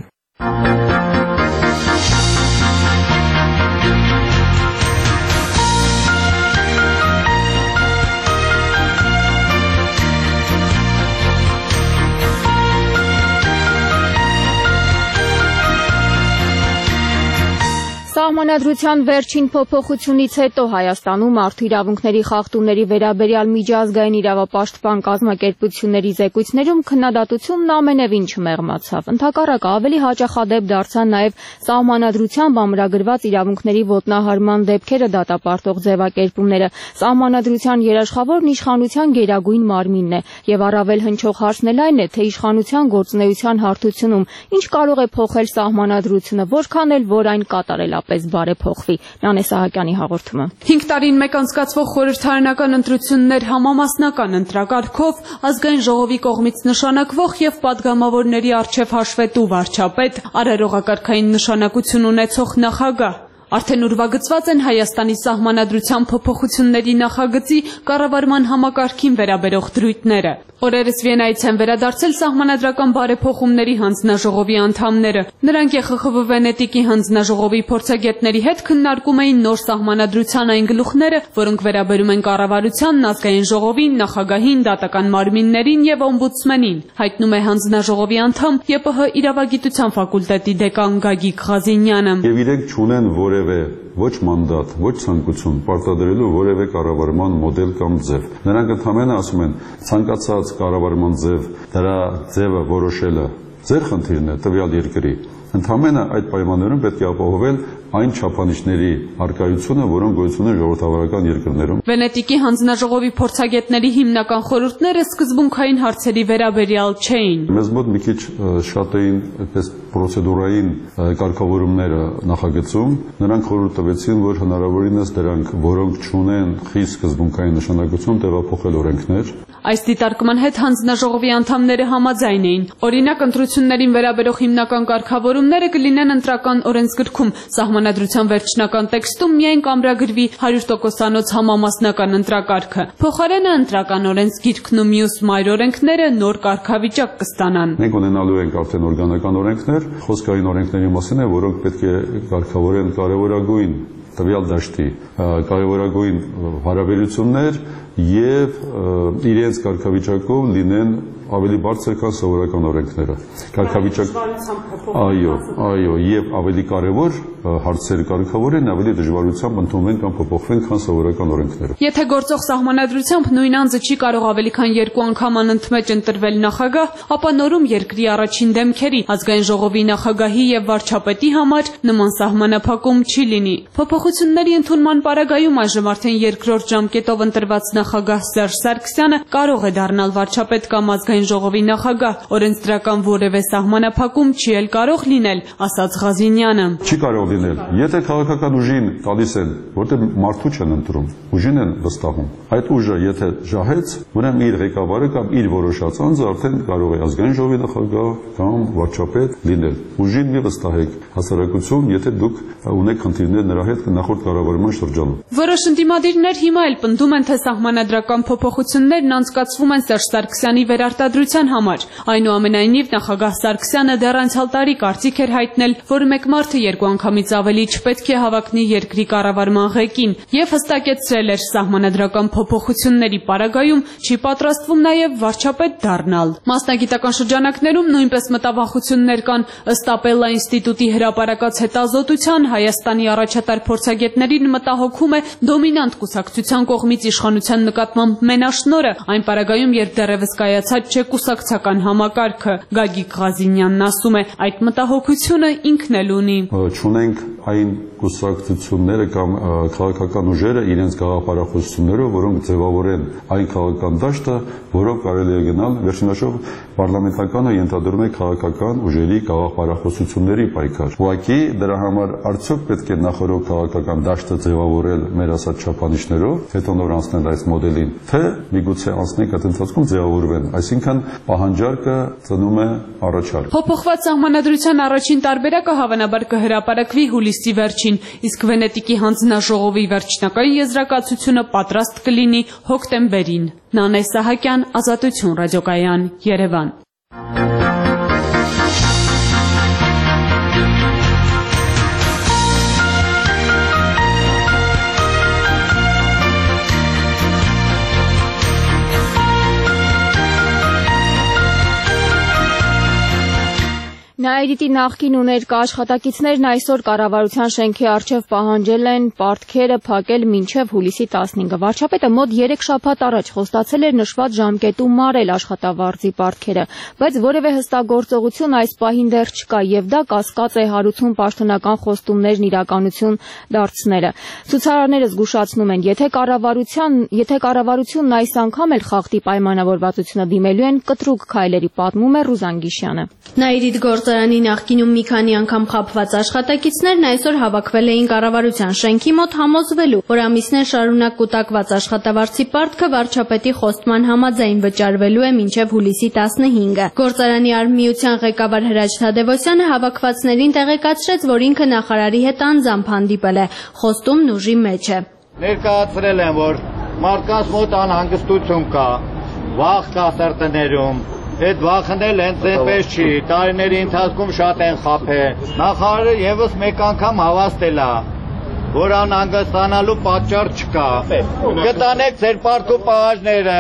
Սահմանադրության վերջին փոփոխությունից հետո Հայաստանում մարդու իրավունքների խախտումների վերաբերյալ միջազգային իրավապաշտպան կազմակերպությունների զեկույցներում քննադատությունն ամենևին չմեղմացավ։ Ընդհակառակը ավելի հաճախադեպ դարձան նաև սահմանադրությամբ ամրագրված իրավունքների ոտնահարման դեպքերը դատապարտող ձևակերպումները։ Սահմանադրության երաշխավորն իշխանության գերագույն մարմինն է, եւ առավել հնչող հարցն այն է, թե իշխանության գործունեության հարթությունում ինչ կարող է փոխել սահմանադրությունը, որքան էլ որ այն կատարելապահ իսկապես բարեփոխվի։ Նանե Սահակյանի հաղորդումը։ 5 տարին մեկ անցկացվող խորհրդարանական ընտրություններ համամասնական ընտրակարգով ազգային ժողովի կողմից նշանակվող եւ պատգամավորների առջև հաշվետու վարչապետ, արարողակարգային նշանակություն ունեցող նախագահ Արդեն ուրվագծված են Հայաստանի սահմանադրության փոփոխությունների նախագծի կառավարման համակարգին վերաբերող դրույթները։ Օրերս Վիեննայից են վերադարձել սահմանադրական բարեփոխումների հանձնաժողովի անդամները։ Նրանք ԵԽԽՎ Վենետիկի հանձնաժողովի փորձագետների հետ քննարկում էին նոր սահմանադրության այն գլուխները, որոնք վերաբերում են կառավարությանն, ազգային ժողովին, նախագահին, դատական մարմիններին եւ օմբուդսմենին, հայտնում է հանձնաժողովի անդամ ԵՊՀ իրավագիտության ֆակուլտետի դեկան Գագիկ Ղազինյանը։ Եվ իրենք չունեն որևէ ոչ մանդատ, ոչ ցանկություն պարտադրելու որևէ կառավարման մոդել կամ ձև։ Նրանք ընդհանրապես ասում են, ցանկացած կառավարման ձև, դրա ձևը որոշելը ձեր խնդիրն է տվյալ երկրի։ Ընդհանրապես այդ պայմաններում պետք է ապահովել այն չափանիշների արկայությունը, որոնք գոյություն ունեն ժողովրդավարական երկրներում։ Վենետիկի հանձնաժողովի փորձագետների հիմնական խորհուրդները սկզբունքային հարցերի վերաբերյալ չէին։ Մեզ մոտ մի քիչ շատ էին այդպես պրոցեդուրային կարգավորումները նախագծում։ Նրանք խորհուրդ տվեցին, որ հնարավորինս դրանք, որոնք չունեն խիստ սկզբունքային նշանակություն, տեղափոխել օրենքներ։ Այս դիտարկման հետ հանձնաժողովի անդամները համաձայն էին։ Օրինակ, ընտրություններին վերաբերող հիմնական կարգավորումները կլինեն ընտրական օրենսգրքում, Սահմանադրության վերջնական տեքստում միայն կամրագրվի 100%-անոց համամասնական ընտրակարգը։ Փոխարենը ընտրական օրենսգիրքն ու մյուս մայր օրենքները նոր կարգավիճակ կստանան։ Մենք ունենալու ենք արդեն օրգանական օրենքներ, խոսքային օրենքների մասին է, որոնք պետք է կարգավորեն կարևորագույն տվյալ դաշտի կարևորագույն հարաբերություններ եւ իրենց կարգավիճակով լինեն ավելի բարձր քան սովորական օրենքները։ Կարգավիճակ այո, եւ ավելի կարևոր հարցեր կարգավորեն, ավելի դժվարությամբ ընդունվեն կամ փոփոխվեն, քան սովորական օրենքները։ Եթե գործող սահմանադրությամբ նույն անձը չի կարող ավելի քան 2 անգամ անընդմեջ ընտրվել նախագահ, ապա նորում երկրի առաջին դեմքերի ազգային ժողովի նախագահի եւ վարչապետի համար նման սահմանափակում չի լինի։ Փոփոխությունների ընդունման պարագայում այժմ արդեն երկրորդ ժամկետով ընտրված նախագահ Սերժ Սարգսյանը կարող է դառնալ վարչապետ կամ ազգային ժողովի նախագահ, օրենսդրական որևէ սահմանափակում չի էլ կարող լինել, ասաց Ղազինյանը։ Չի կարող լինել։ Եթե քաղաքական ուժին տալիս են, որտեղ մարդու չեն ընտրում, ուժին են վստահում։ Այդ ուժը եթե ժահեց, ուրեմն իր ղեկավարը կամ իր որոշած անձը արդեն կարող է ազգային ժողովի նախագահ կամ վարչապետ լինել։ Ուժին մի վստահեք հասարակություն, եթե դուք ունեք խնդիրներ նրա հետ նախորդ կառավարման շրջանում։ Որոշ ընդդիմադիրներ հիմա էլ պնդում են, թե սահմանադրական փոփոխություններն անցկացվում են Սերժ Սարգսյանի վերարտադրության համար։ Այնուամենայնիվ նախագահ Սարգսյանը դեռ անցյալ տարի կարծիք էր հայտնել, որ մեկ մարդը 2 անգամից ավելի չպետք է հավակնի երկրի կառավարման ղեկին եւ հստակեցրել էր սահմանադրական փոփոխությունների պարագայում չի պատրաստվում նաեւ վարչապետ դառնալ։ Մասնագիտական շրջանակներում նույնպես մտավախություններ կան, ըստ Ապելլա ինստիտուտի հրապարակած հետազոտության Հայաստանի առաջատար փորձագետներին մտահոգում է դոմինանտ կուսակցության կողմից իշխանության նկատմամբ մենաշնորհը, այն պարագայում, երբ դեռևս կայացած չէ կուսակցական համակարգը։ Գագիկ Ղազինյանն ասում է, այդ մտահոգությունը ինքն էլ ունի։ Չունենք այն կուսակցությունները կամ քաղաքական ուժերը իրենց գաղափարախոսություններով, որոնք ձևավորեն այն քաղաքական դաշտը, որով կարելի է գնալ վերջնաշով պարլամենտականը ենթադրում է քաղաքական ուժերի գաղափարախոսությունների պայքար։ Ուղղակի դրա համար արդյոք պետք է նախորդ քաղաքական դաշտը ձևավորել մեր ասած չափանիշներով, հետո նոր անցնել այս մոդելին, թե միգուցե անցնենք այդ ընթացքում ձևավորվեն, այսինքն պահանջարկը ծնում է առաջարկ։ Փոփոխված սահմանադրության առաջին տարբերակը հավանաբար կհրապարակվի հուլիսի վերջին, իսկ Վենետիկի հանձնաժողովի վերջնական եզրակացությունը պատրաստ կլինի հոկտեմբերին։ Նանե Սահակյան, Ազատություն ռադիոկայան, Երևան։ Նայիրիտի նախկին ու ներկա աշխատակիցներն այսօր կառավարության շենքի առջև պահանջել են պարտքերը փակել մինչև հուլիսի 15-ը։ Վարչապետը մոտ 3 շաբաթ առաջ խոստացել էր նշված ժամկետում մարել աշխատավարձի պարտքերը, բայց որևէ հստակգործողություն այս պահին դեռ չկա եւ դա կասկած է հարուցում պաշտոնական խոստումներն իրականություն դարձնելը։ Ցուցարարները զգուշացնում են, եթե կառավարությունն այս անգամ էլ խախտի պայմանավորվածությունը դիմելու են կտրուկ քայլերի, պատմում է Ռուզան Գիշյանը։ Նայիրիտ գործը Գործարանի նախկինում մի քանի անգամ խաբված աշխատակիցներն այսօր հավաքվել էին կառավարության շենքի մոտ համոզվելու, որ ամիսներ շարունակ կուտակված աշխատավարձի պարտքը վարչապետի խոստման համաձայն վճարվելու է մինչև հուլիսի 15-ը։ Գործարանի արհմիության ղեկավար Հրաչ Թադևոսյանը հավաքվածներին տեղեկացրեց, որ ինքը նախարարի հետ անձամբ հանդիպել է, խոստումն ուժի մեջ է։ Ներկայացրել են, որ մարդկանց մոտ անհանգստություն կա, վախ կա սրտներում, այդ վախնել են ձեպես չի, տարիների ընթացքում շատ են խաբել, նախարարը եւս մեկ անգամ հավաստել է, որ անհանգստանալու պատճառ չկա, կտանեք ձեր պարտքու պահանջները,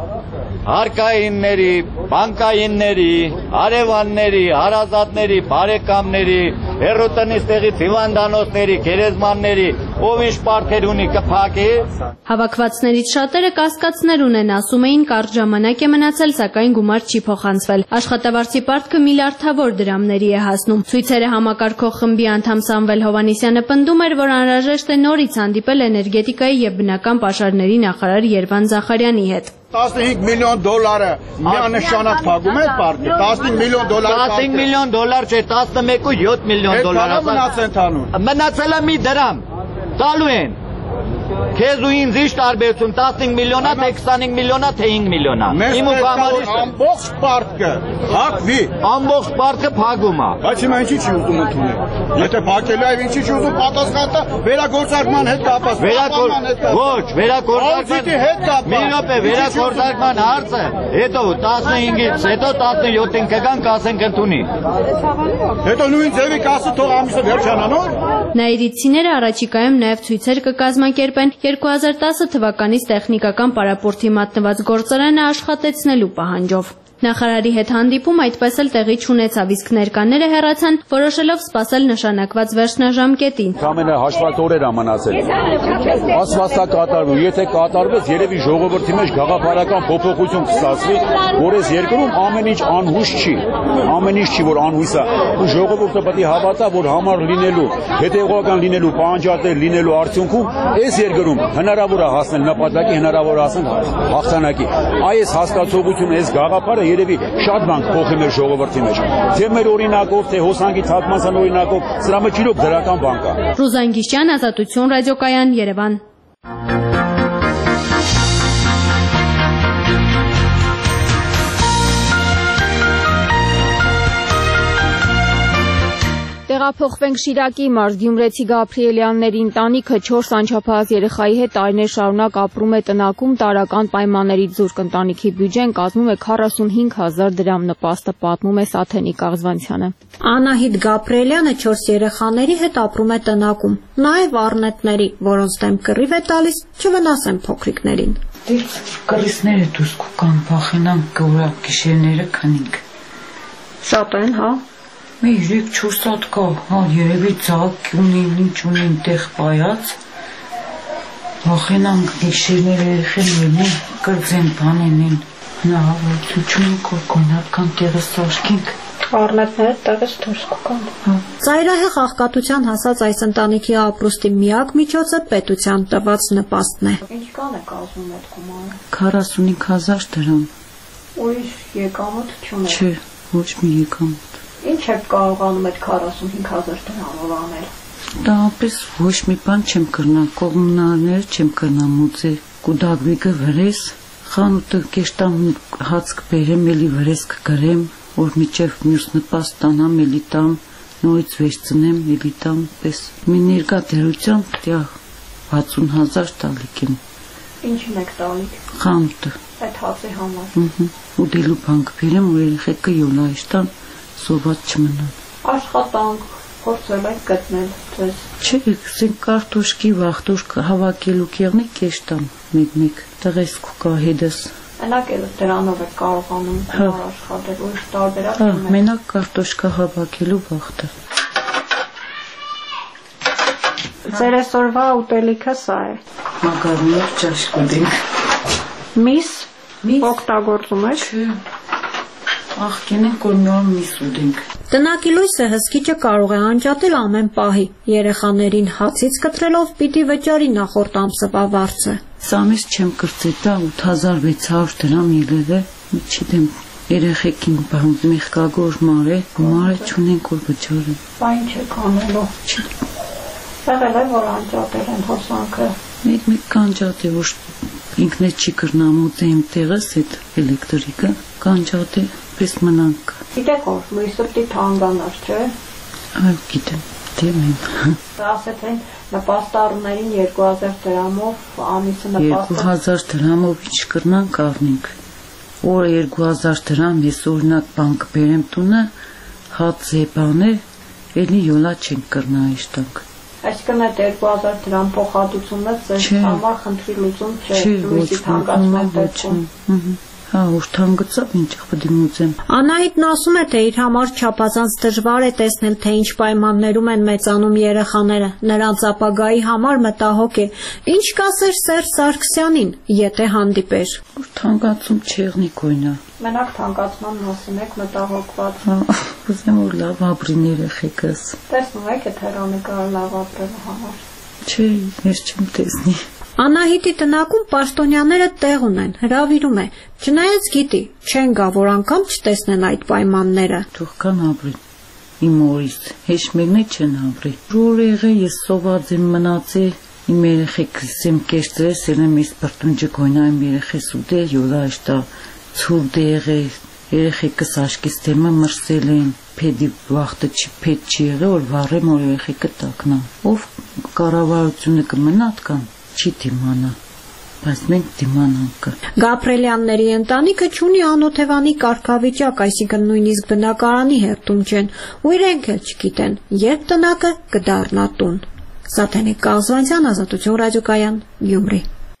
հարկայինների, բանկայինների, հարևանների, հարազատների, բարեկամների, հեռուտնիստեղից հիվանդանոցների, գերեզմանների, ով ինչ պարտքեր ունի կփակի։ Հավաքվածներից շատերը կասկածներ ունեն, ասում էին կարճ ժամանակ է մնացել, սակայն գումար չի փոխանցվել։ Աշխատավարձի պարտքը միլիարդավոր դրամների է հասնում։ Ցույցերը համակարգող խմբի անդամ Սամվել Հովանեսյանը պնդում էր, որ անհրաժեշտ է նորից հանդիպել էներգետիկայի եւ բնական պաշարների նախարար Երվան Զախարյանի հետ։ 15 միլիոն դոլարը միանշանակ փակում է պարտքը, 15 միլիոն դոլար 15 միլիոն դոլար չէ, 11.7 միլիոն դոլար մնացել է մի դրամ, տալու են Քեզ ու ինձ ինչ տարբերություն 15 միլիոնա, թե 25 միլիոնա, թե 5 միլիոնա։ Իմ ու կամարիշ ամբողջ պարտքը փակվի։ Ամբողջ պարտքը փակում է։ Բայց հիմա ինչի՞ չի ուզում ընդունել։ Եթե փակելու է, ինչի՞ չի ուզում պատասխանը վերագործարկման հետ կապված։ Ոչ, վերագործարկման հետ կապված։ Մի րոպե, վերագործարկման հարցը հետո 15-ից հետո 17-ին կգան կասենք ընդունի։ Հետո նույն ձևի կասը թող ամիսը վերջանա նոր։ Նաիրիցիները առաջիկայում նաև ցույցեր կկազմակերպեն 2010 թվականից տեխնիկական պարապորտի մատնված գործարանը աշխատեցնելու պահանջով։ Նախարարի հետ հանդիպում այդպես էլ տեղի չունեցավ, իսկ ներկաները հեռացան, որոշելով սպասել նշանակված վերջնաժամկետին։ Ամենը հաշվառ օրեր է մնացել։ Ասվածա կատարվում, եթե կատարվեց, երևի ժողովրդի մեջ գաղափարական փոփոխություն կստացվի, որ այս երկրում ամեն ինչ անհույս չի, ամեն ինչ չի, որ անհույս է, ու ժողովուրդը պետք է հավատա, որ համար լինելու, հետևողական լինելու, պահանջատեր լինելու արդյունքում այս երկրում հնարավոր է հասնել նպատակի, հնարավոր է հասնել հաղթանակի։ Այս հասկացողությունը, այս գաղափարը երևի շատ բան փոխի մեր ժողովրդի մեջ։ Թե մեր օրինակով, թե հոսանքի թափանցան օրինակով, սրա մեջ իրոք դրական բան կա։ Ռուզան Գիշյան, Ազատություն ռադիոկայան, Երևան։ Տեղափոխվենք Շիրակի մարզ Գյումրեցի Գաբրիելյանների ընտանիքը 4 անչափահաս երեխայի հետ տարիներ շարունակ ապրում է տնակում, տարական պայմաններից զուրկ ընտանիքի բյուջեն կազմում է 45,000 դրամ, նպաստը պատմում է Սաթենիկ Աղզվանցյանը։ Անահիտ Գաբրիելյանը 4 երեխաների հետ ապրում է տնակում, նաև առնետների, որոնց դեմ կռիվ է տալիս, չվնասեն փոքրիկներին։ Կռիվները դուրս կան, վախենանք գորա գիշերները քնենք։ Շատ են, հա։ Մի 3-4 սատ կա, հա, երևի ձակ ունին, ինչ ունին տեղ պայած, վախենանք գիշերները երեխեներն են, կրձեն բանեն են, հնարավորություն կա, կոնական տեղս սաշկենք։ Առնետները տեղից դուրս կան։ Ծայրահեղ աղքատության հասած այս ընտանիքի ապրուստի միակ միջոցը պետության տված նպաստն է։ Ինչքան է կազմում այդ գումարը։ 45,000 դրամ։ Ուրիշ եկամուտ չունեք։ Չէ, ոչ մի եկամուտ։ Ինչ եք կարողանում այդ 45,000 դրամով անել։ Դապես ոչ մի բան չեմ կրնալ, կողմնարներ չեմ կրնալ մուծել, կուդագրիկը վրես, խանութը կեշտամ հաց կբերեմ, էլի վրես կգրեմ, որ միջև մյուս նպաստ տանամ, էլի տամ, նորից վերցնեմ, էլի տամ, պես մի ներկա դերությամբ տյա 60,000 տալիք եմ։ Ինչին եք տալիք։ Խանութը։ Այդ հացի համար։ Ուդելու բան կբերեմ, որ երեխեքը յոլայշտան սոված չմնան։ Աշխատանք փորձել եք գտնել ձեզ։ Չէ, ասենք կարտոշկի վախտոշ հավաքելու կեղնի կեշտամ մեկ-մեկ տղեսք կա հետս։ Մենակ էլ դրանով եք կարողանում աշխատել, ուրիշ տարբերակ չունեք։ Մենակ կարտոշկա հավաքելու վախտը։ Ձեր այսօրվա ուտելիքը սա է։ Մակարոնով ճաշ կուտենք։ Միս օգտագործում եք։ Չէ։ Աղքենենք որ նոր միս ուտենք։ Տնակի լույսը հսկիչը կարող է անջատել ամեն պահի։ Երեխաներին հացից կտրելով պիտի վճարի նախորդ ամսվա վարձը։ Սա մեզ չեմ կրծել, դա 8600 դրամ ելել է, չգիտեմ Երեխեքին բանտ մեղքագոր մարը չունենք որ վճարեն։ Բայն չեք անելու։ Եղել է որ անջատել են հոսանքը։ Մեկ կանջատ է որ ինքն չի կրնամուտ է իմ տեղս այդ էլեկտրիկը կանջատ է պես մնանք։ Գիտեք որ լույսը պիտի թանկանար, չէ։ Այո գիտեմ, դեմին։ Ասეთ են նպաստառուներին 2000 դրամով ամիսը նպաստը 2000 դրամով ինչ կրնանք առնենք։ Օրը 2000 դրամ ես օրինակ բանկ բերեմ տունը, հաց զեբան է, էլի յոլա չենք կրնա իշտանք։ Այսինքն այդ 2000 դրամ փոխհատուցումը ձեզ համար խնդրի լուծում չէ, լույսի թանկացման դեպքում։ Հա, որ թանկացավ ինչ պետք է մուծեմ։ Անահիտն ասում է, թե իր համար չափազանց դժվար է տեսնել, թե ինչ պայմաններում են մեծանում երեխաները։ Նրանց ապագայի համար մտահոգ է։ Ինչ կասեր Սերժ Սարգսյանին, եթե հանդիպեր։ Որ թանկացում չեղնի կոյնա։ Մենակ թանկացման մասին եք մտահոգված։ Ուզում որ լավ ապրին երեխեքս։ Տեսնում եք, թե հեռանկարը լավ ապրելու համար։ Չէ, ես չեմ տեսնի։ Անահիտի տնակում պաշտոնյաները տեղ ունեն, հրավիրում է, չնայած գիտի, չեն գա, որ անգամ չտեսնեն այդ պայմանները։ Թող կան ապրին, իմ օրից, հեչ մեր մեջ չեն ապրի։ Որ եղե ես սոված եմ մնացել, իմ երեխեքս եմ կեշտրել, սերեմ ես պրտունջը կոյնա իմ երեխես ուտե, յոլա աշտա ցուրդ եղե, երեխեքս աշկիս թեմը մրսել են, փեդի վախտը փեդ չի եղե, որ վառեմ որ երեխեքը տակնա։ Ով կառավարությունը կմնա կան չի դիմանա, բայց մենք դիմանանք։ Գաբրելյանների ընտանիքը չունի անօթևանի կարգավիճակ, այսինքն նույնիսկ բնակարանի հերթում չեն, ու իրենք էլ չգիտեն, երբ տնակը կդառնա տուն։ Սաթենիկ Կազվանցյան, Ազատություն ռադիոկայան, Գյումրի։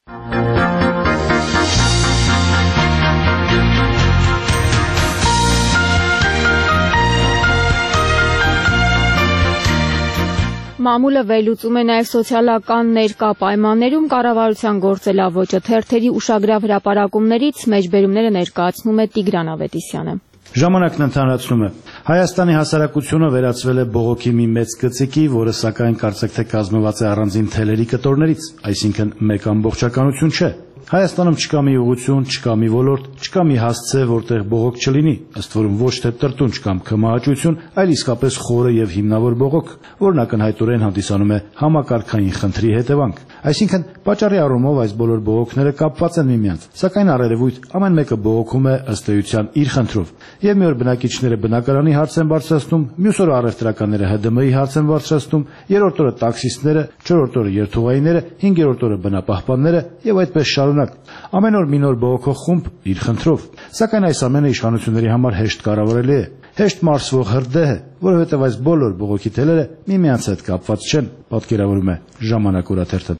Մամուլը վերլուծում է նաև սոցիալական ներկա պայմաններում կառավարության գործելավոճը։ Թերթերի ուշագրավ հրապարակումներից մեջբերումները ներկայացնում է Տիգրան Ավետիսյանը։ Ժամանակն ընդհանրացնում է։ Հայաստանի հասարակությունը վերածվել է բողոքի մի մեծ գծիկի, որը սակայն կարծեք թե կազմված է առանձին թելերի կտորներից, այսինքն մեկ ամբողջականություն չէ։ Հայաստանում չկա մի ուղղություն, չկա մի ոլորտ, չկա մի հասցե, որտեղ բողոք չլինի, ըստ որում ոչ թե տրտունջ կամ քմահաճություն, այլ իսկապես խորը եւ հիմնավոր բողոք, որն ակնհայտորեն հանդիսանում է համակարգային խնդրի հետևանք։ Այսինքն, պատճառի առումով այս բոլոր բողոքները կապված են միմյանց, սակայն առերևույթ ամեն մեկը բողոքում է ըստ էության իր խնդրով։ Եվ մի օր բնակիչները բնակարանի հարց են բարձրացնում, մյուս օրը առևտրականները ՀԴՄ-ի հարց են բարձրացնում, երրորդ օրը տաքսիստները, չորրորդ օրը երթուղայինները, հինգերորդ օրը բնապահպանները եւ այդպես շարունակ։ Ամեն օր մի նոր բողոքող խումբ իր խնդրով։ Սակայն այս ամենը իշխանությունների համար հեշտ կառավարելի է, հեշտ մարսվող հրդեհ է, որովհետև այս բոլոր բողոքի թելերը միմյանց հետ կապված չեն, պատկերավորում է Ժամանակ օրաթերթը։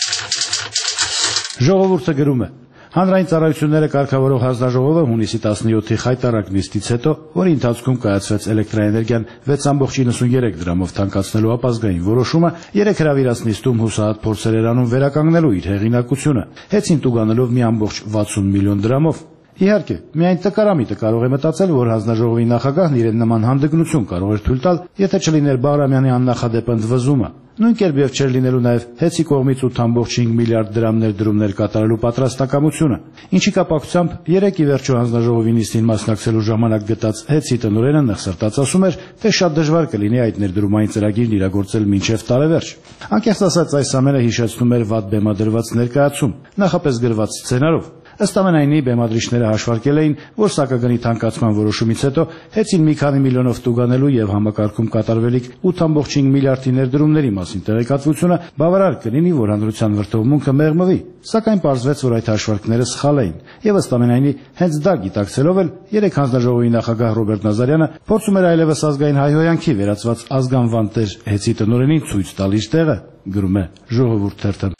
Ժողովուրդը գրում է. Հանրային ծառայությունները կարգավորող հանձնաժողովը հունիսի 17-ի խայտառակ նիստից հետո, որի ընթացքում կայացվեց էլեկտրաէներգիան 6.93 դրամով թանկացնելու ապազգային որոշումը, երեք հրավիրած նիստում հուսահատ փորձեր էր անում վերականգնելու իր հեղինակությունը, հեծին տուգանելով մի ամբողջ 60 միլիոն դրամով։ Իհարկե, միայն տկարամիտը կարող է մտածել, որ հանձնաժողովի նախագահն իրեն նման հանդգնություն կարող էր թույլ տալ, եթե չլիներ Բաղրամյանի աննախադեպ ընդվզումը։ Նույն կերպ չէր լինելու նաև հեծի կողմից 8.5 միլիարդ դրամ ներդրումներ կատարելու պատրաստակամությունը, ինչի կապակցությամբ երեք ի վերջո հանձնաժողովի նիստին մասնակցելու ժամանակ գտած հեծի տնօրենը նեղսրտած ասում էր, թե շատ դժվար կլինի այդ ներդրումային ծրագիրն իրագործել մինչև տարեվերջ։ Անկեղծ ասած, այս ամենը հիշեցնում էր վատ բեմադրված ներկայացում, նախապես գրված սցենարով։ Ըստ ամենայնի բեմադրիչները հաշվարկել էին, որ սակագնի թանկացման որոշումից հետո հեծին մի քանի միլիոնով տուգանելու եւ համակարգում կատարվելիք 8.5 միլիարդի ներդրումների մասին տեղեկատվությունը բավարար կլինի, որ հանրության վրդովմունքը մեղմվի, սակայն պարզվեց, որ այդ հաշվարկները սխալ էին, եւ ըստ ամենայնի հենց դա գիտակցելով էլ երեք հանձնաժողովի նախագահ Ռոբերտ Նազարյանը փորձում էր այլևս ազգային հայհոյանքի վերածված ազգանվան տեր հեծի տնօրենին ցույց տալ իր տեղը, գրում է Ժողովուրդ թերթը։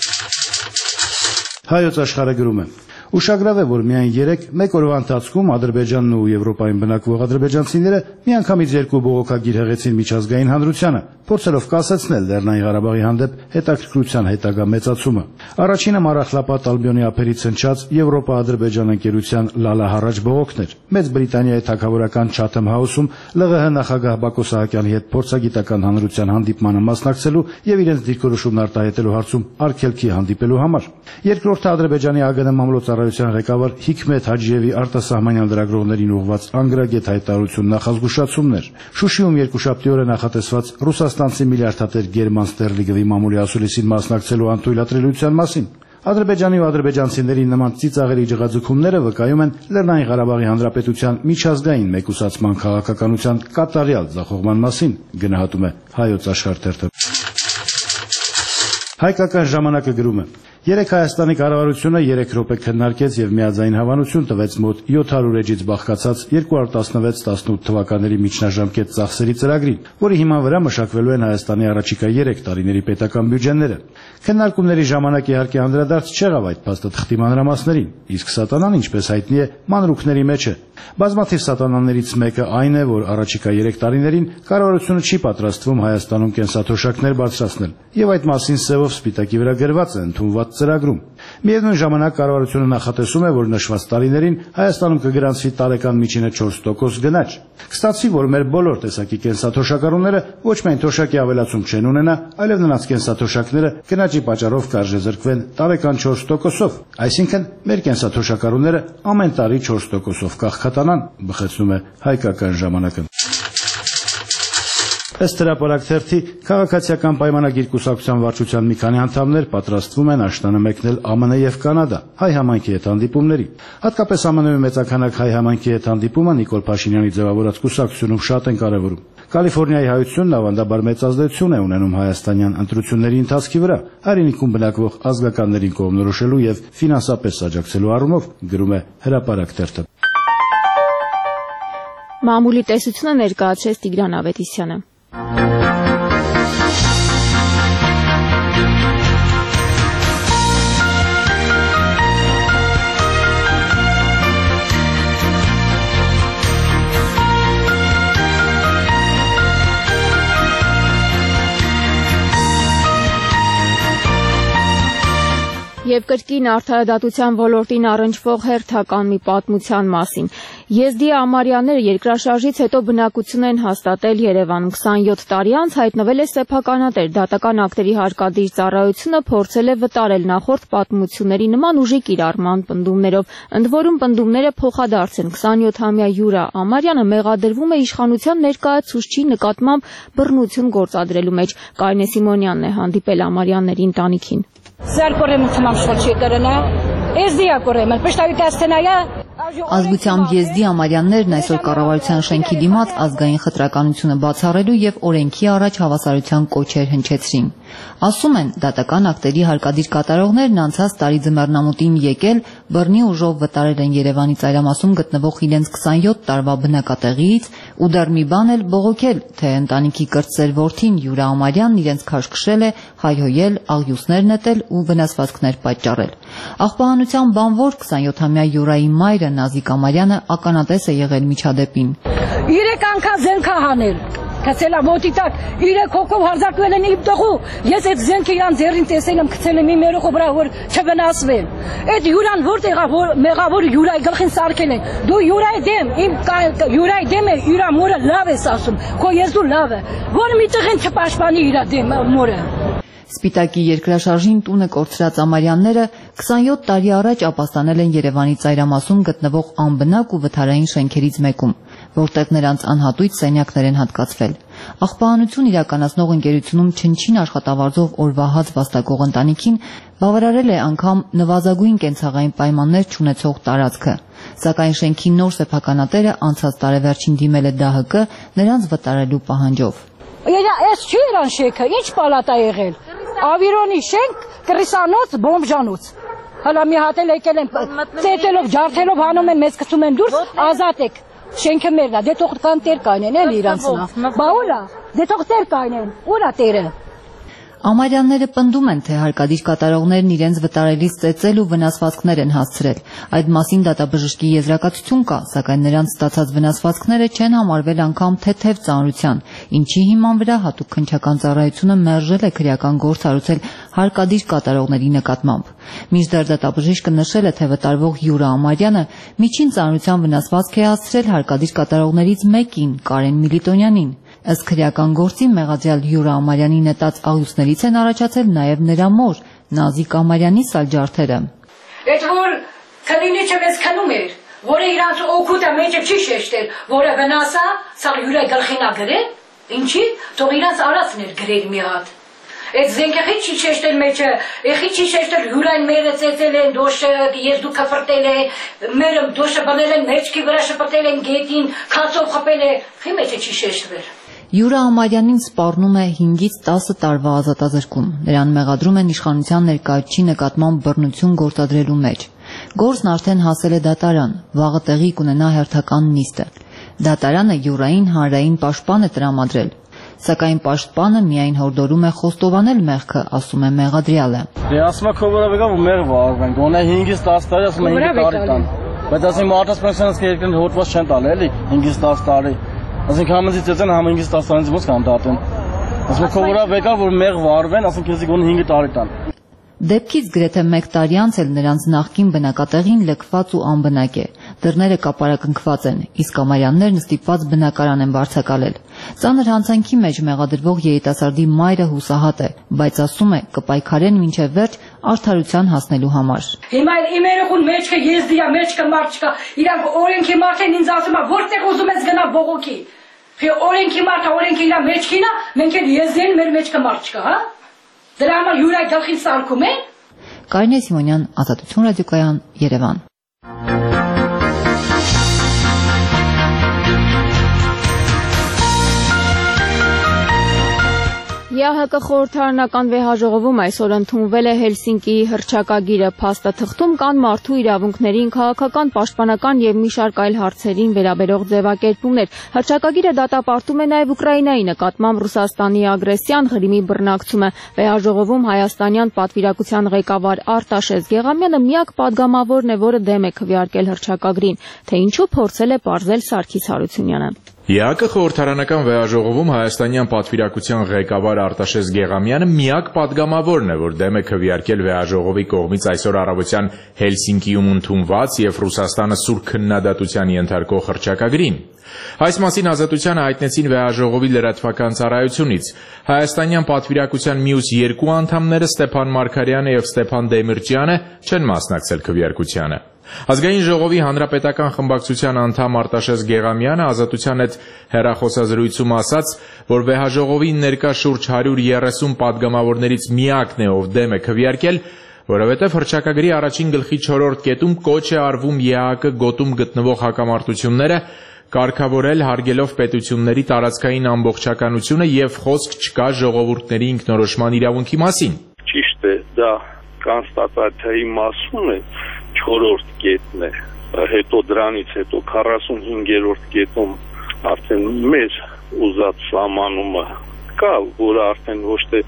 Հայոց աշխարհը գրում է. Ուշագրավ է, որ միայն 3-1 օրվա ընթացքում Ադրբեջանն ու Եվրոպայում բնակվող ադրբեջանցիները միանգամից 2 բողոքագիր հղեցին միջազգային հանրությանը, փորձելով կասեցնել Լեռնային Ղարաբաղի հանդեպ հետաքրքրության հետագա մեծացումը։ Առաջինը Մարախլապատ Ալբիոնի ափերից հնչած Եվրոպա-Ադրբեջան ընկերության լալահառաջ բողոքն էր։ Մեծ Բրիտանիայի թագավորական Չաթեմ Հաուսում ԼՂՀ նախագահ Բակո Սահակյանի հետ փորձագիտական հանրության հանդիպմանը մասնակցելու եւ իրենց դիրքորոշումն արտահայտելու հարցում արգելքի հանդիպելու համար։ Երկրորդը Ադրբեջանի ԱԳՆ մամլոյ ծառայության ղեկավար Հիկմետ Հաջիևի արտասահմանյան լրագրողներին ուղղված անգրագետ հայտարարություն նախազգուշացումներ։ Շուշիում երկուշաբթի օրը նախատեսված ռուսաստանցի միլիարդատեր Գերման Ստերլիգովի մամուլի ասուլիսին մասնակցելու անթույլատրելիության մասին։ Ադրբեջանի ու ադրբեջանցիների նման ծիծաղելի ջղաձգումները վկայում են Լեռնային Ղարաբաղի Հանրապետության միջազգային մեկուսացման քաղաքականության կատարյալ ձախողման մասին, գնահատում է Հայոց Աշխարհ թերթը։ Հայկական ժամանակը գրում է. Երեկ Հայաստանի կառավարությունը 3 րոպե քննարկեց եւ միաձայն հավանություն տվեց մոտ 700 էջից բաղկացած 2016-18 թվականների միջնաժամկետ ծախսերի ծրագրին, որի հիման վրա մշակվելու են Հայաստանի առաջիկա 3 տարիների պետական բյուջեները։ Քննարկումների ժամանակ իհարկե անդրադարձ չեղավ այդ փաստը թղթի մանրամասներին, իսկ սատանան, ինչպես հայտնի է, մանրուքների մեջ է։ Բազմաթիվ սատանաներից մեկը այն է, որ առաջիկա 3 տարիներին կառավարությունը չի պատրաստվում Հայաստանում կենսաթոշակներ բարձրացնել, եւ այդ մասին սևով սպիտակի վրա գրված է ընդունված ծրագրում։ Միևնույն ժամանակ կառավարությունը նախատեսում է, որ նշված տարիներին Հայաստանում կգրանցվի տարեկան միջինը 4% գնաճ։ Կստացվի, որ մեր բոլոր տեսակի կենսաթոշակառուները ոչ միայն թոշակի ավելացում չեն ունենա, այլև նրանց կենսաթոշակները գնաճի պատճառով կարժեզրկվեն տարեկան 4%-ով, այսինքն մեր կենսաթոշակառուները ամեն տարի 4%-ով կաղքատանան, բխեցնում է Հայկական ժամանակը։ Ըստ հրապարակ թերթի, քաղաքացիական պայմանագիր կուսակցության վարչության մի քանի անդամներ պատրաստվում են աշտանը մեկնել ԱՄՆ եւ Կանադա հայ համայնքի հետ հանդիպումների։ Հատկապես ԱՄՆ-ում մեծաքանակ հայ համայնքի հետ հանդիպումը Նիկոլ Փաշինյանի ձևավորած կուսակցությունում շատ են կարևորում։ Կալիֆոռնիայի հայությունն ավանդաբար մեծ ազդեցություն է ունենում հայաստանյան ընտրությունների ընթացքի վրա, հայրենիքում բնակվող ազգականներին կողմնորոշելու եւ ֆինանսապես աջակցելու առումով, գրում է հրապարակ թերթը։ Մամուլի տեսությունը ներկայացրեց Տիգրան Ավետիսյանը։ Եվ կրկին արդարադատության ոլորտին առնչվող հերթական մի պատմության մասին։ Եզդի ամարյանները երկրաշարժից հետո բնակություն են հաստատել Երևանում։ 27 տարի անց հայտնվել է սեփականատեր, դատական ակտերի հարկադիր ծառայությունը փորձել է վտարել նախորդ պատմությունների նման ուժի կիրառման պնդումներով։ Ընդ որում պնդումները փոխադարձ են։ 27-ամյա Յուրա Ամարյանը մեղադրվում է իշխանության ներկայացուցչի նկատմամբ բռնություն գործադրելու մեջ։ Կարինե Սիմոնյանն է հանդիպել Ամարյանների ընտանիքին։ Ազգությամբ եզդի ամարյաններն այսօր կառավարության շենքի դիմաց ազգային խտրականությունը բացառելու եւ օրենքի առաջ հավասարության կոչեր հնչեցրին։ Ասում են, դատական ակտերի հարկադիր կատարողներն անցած տարի ձմեռնամուտին եկել, բռնի ուժով վտարել են Երևանի ծայրամասում գտնվող իրենց 27 տարվա բնակատեղիից ու դեռ մի բան էլ բողոքել, թե ընտանիքի կրտսեր որդին Յուրա Ամարյանն իրենց քաշքշել է, հայհոյել, աղյուսներ նետել ու վնասվածքներ պատճառել։ Աղբահանության բանվոր 27-ամյա Յուրայի մայրը Նազիկ Ամարյանը ականատես է եղել միջադեպին։ 3 անգամ զենք հանել, քցելա ոտի տակ, 3 հոգով հարձակվել են իմ տղու։ Ես այդ զենքը իրան ձեռին տեսել եմ, գցել եմ իմ երեխու վրա, որ չվնասվեն։ Այդ Յուրան որտեղ է, մեղավոր Յուրայի գլխին սարքել են։ Դու Յուրայի դեմ, իմ Յուրայի դեմ է, Յուրա մորը լավ ես ասում, քո եզդու լավ է, որ մի տղեն չպաշտպանի իր դեմ մորը։ Սպիտակի երկրաշարժին տունը կորցրած ամարյանները 27 տարի առաջ ապաստանել են Երևանի ծայրամասում գտնվող անբնակ ու վթարային շենքերից մեկում, որտեղ նրանց անհատույց սենյակներ են հատկացվել։ Աղբահանություն իրականացնող ընկերությունում չնչին աշխատավարձով օրվա հաց վաստակող ընտանիքին բավարարել է անգամ նվազագույն կենցաղային պայմաններ չունեցող տարածքը, սակայն շենքի նոր սեփականատերը անցած տարեվերջին դիմել է ԴՀԿ նրանց վտարելու պահանջով։ Ես չի իրան շենքը, ինչ պալատ է եղել։ Ավիրոնի շենք, կրիսանոց, բոմբժանոց։ Հələ մի հատ էլ եկել են, ծետելով, ջարդելով հանում են, մեզ գցում են դուրս, ազատ եք։ Շենքը մերն է, դե թող կան տեր կայնեն, էլ իրանցնա։ Բա ուրա, դե թող տեր կայնեն, ուրա տերը։ Ամարյանները պնդում են, թե հարկադիր կատարողներն իրենց վտարելիս ծեծել ու վնասվածքներ են հասցրել։ Այդ մասին դատաբժշկի եզրակացություն կա, սակայն նրանց ստացած վնասվածքները չեն համարվել անգամ թեթև ծանրության, ինչի հիման վրա հատուկ քննչական ծառայությունը մերժել է քրեական գործ հարուցել հարկադիր կատարողների նկատմամբ։ Մինչդեռ դատաբժիշկը նշել է, թե վտարվող Յուրա Ամարյանը միջին ծանրության վնասվածք է հասցրել հարկադիր կատարողներից մեկին, Կարեն Միլիտոնյանին։ Ըստ քրեական գործի մեղադրյալ Յուրա Ամարյանի նետած աղյուսներից են առաջացել նաև նրա մոր Նազիկ Ամարյանի սալջարդերը։ Այդ որ Քրինիչը մեզ քնում էր, որը իրանց օգուտը մեջը չի շեշտել, որը վնասա, սա յուրայ գլխինա գրել, ինչի, թող իրանց արածներ գրել մի հատ։ Այդ զենքը չի շեշտել մեջը, չի շեշտել յուրայն մերը ծեծել են, դոշը եզդուկը ֆրտել է, մերը դոշը բնել են, մեջքի վրա շպրտել են գետին, քացով խփել է, խի մեջը չի շեշտվել։ Յուրա Ամարյանին սպառնում է 5-ից 10 տարվա ազատազրկում։ Նրան մեղադրում են իշխանության ներկայացուցիչ նկատմամբ բռնություն գործադրելու մեջ։ Գործն արդեն հասել է դատարան, վաղը տեղի կունենա հերթական նիստը։ Դատարանը Յուրային հանրային պաշտպան է տրամադրել, սակայն պաշտպանը միայն հորդորում է խոստովանել մեղքը, ասում է մեղադրյալը։ Ասում է քո վրա վեկա ու մեղվ արվեն, գոնե 5-ից 10 տարի, ասում է 5 տարի տան։ Բայց ասում մարդաս պենսիոնից երկրին հոտված չեն տալ, էլի 5-ից 10 տարի։ Ասենք համենցից ծեծեն համ 5-ից 10 տարից ոնց կան դատեն։ Ասում քո վրա վեկա որ մեղվ արվեն, ասենք քեզի գոնե 5 տարի տան։ Դեպքից գրեթե 1 տարի անց էլ նրանց նախկին բնակատեղին լքված ու անբնակ է։ Դռները կապարակնքված են, իսկ Ամարյաններն ստիպված բնակարան են վարձակալել։ Ծանր հանցանքի մեջ մեղադրվող երիտասարդի մայրը հուսահատ է, բայց ասում է կպայքարեն մինչև վերջ արդարության հասնելու համար։ Հիմա իմ երեխուն մեջքը եզդի է, մեջքը մարդ չկա։ Իրանք օրենքի մարդ են ինձ ասում է, որտեղ ուզում ես գնա բողոքի։ Օրենքի մարդը օրենքը իր մեջքին է, մենք էլ եզդի են, մեր մեջքը մարդ չկա, հա։ Դրա համար յուրայ գլխին սարքում է։ Կարինե Սիմոնյան, Ազատություն ռադիոկայան, Երևան։ ԵԱՀԿ խորհրդարանական վեհաժողովում այսօր ընդունվել է Հելսինկիի հռչակագիրը։ Փաստը թղթում կան մարդու իրավունքներին, քաղաքական, պաշտպանական եւ մի շարք այլ հարցերին վերաբերող ձևակերպումներ։ Հռչակագիրը դատապարտում է նաեւ Ուկրաինայի նկատմամբ Ռուսաստանի ագրեսիան, Ղրիմի բռնակցումը։ Վեհաժողովում հայաստանյան պատվիրակության ղեկավար Արտաշես Գեղամյանը միակ падգամավորն է, որը դեմ է քվեարկել հռչակագրին, թե ինչու փորձել է պարզել Սարգիս Հարությունյանը։ ԵԱՀԿ խորհրդարանական վեհաժողովում հայաստանյան պատվիրակության ղեկավար Արտաշես Գեղամյանը միակ падգամավորն է, որ դեմ է քվեարկել վեհաժողովի կողմից այսօր առավոտյան Հելսինկիում ընդունված եւ Ռուսաստանը սուր քննադատության ենթարկող հռչակագրին։ Այս մասին Ազատությանը հայտնեցին վեհաժողովի լրատվական ծառայությունից։ Հայաստանյան պատվիրակության մյուս 2 անդամները Ստեփան Մարգարյանը եւ Ստեփան Դեմիրճյանը չեն մասնակցել քվեարկությանը։ Ազգային ժողովի հանրապետական խմբակցության անդամ Արտաշես Գեղամյանը Ազատության հետ հեռախոսազրույցում ասաց, որ վեհաժողովի ներկա շուրջ 130 падգամավորներից միակն է, ով դեմ է քվեարկել, որովհետև հռչակագրի առաջին գլխի 4-րդ կետում կոչ է արվում ԵԱՀԿ գոտում գտնվող հակամարտությունները կարգավորել հարգելով պետությունների տարածքային ամբողջականությունը եւ խոսք չկա ժողովուրդների ինքնորոշման իրավունքի մասին։ Ճիշտ է, դա կոնստատացիայի մասում է 4-րդ կետն է, հետո դրանից հետո 45-րդ կետում արդեն մեր ուզած սահմանումը կա, որը արդեն ոչ թե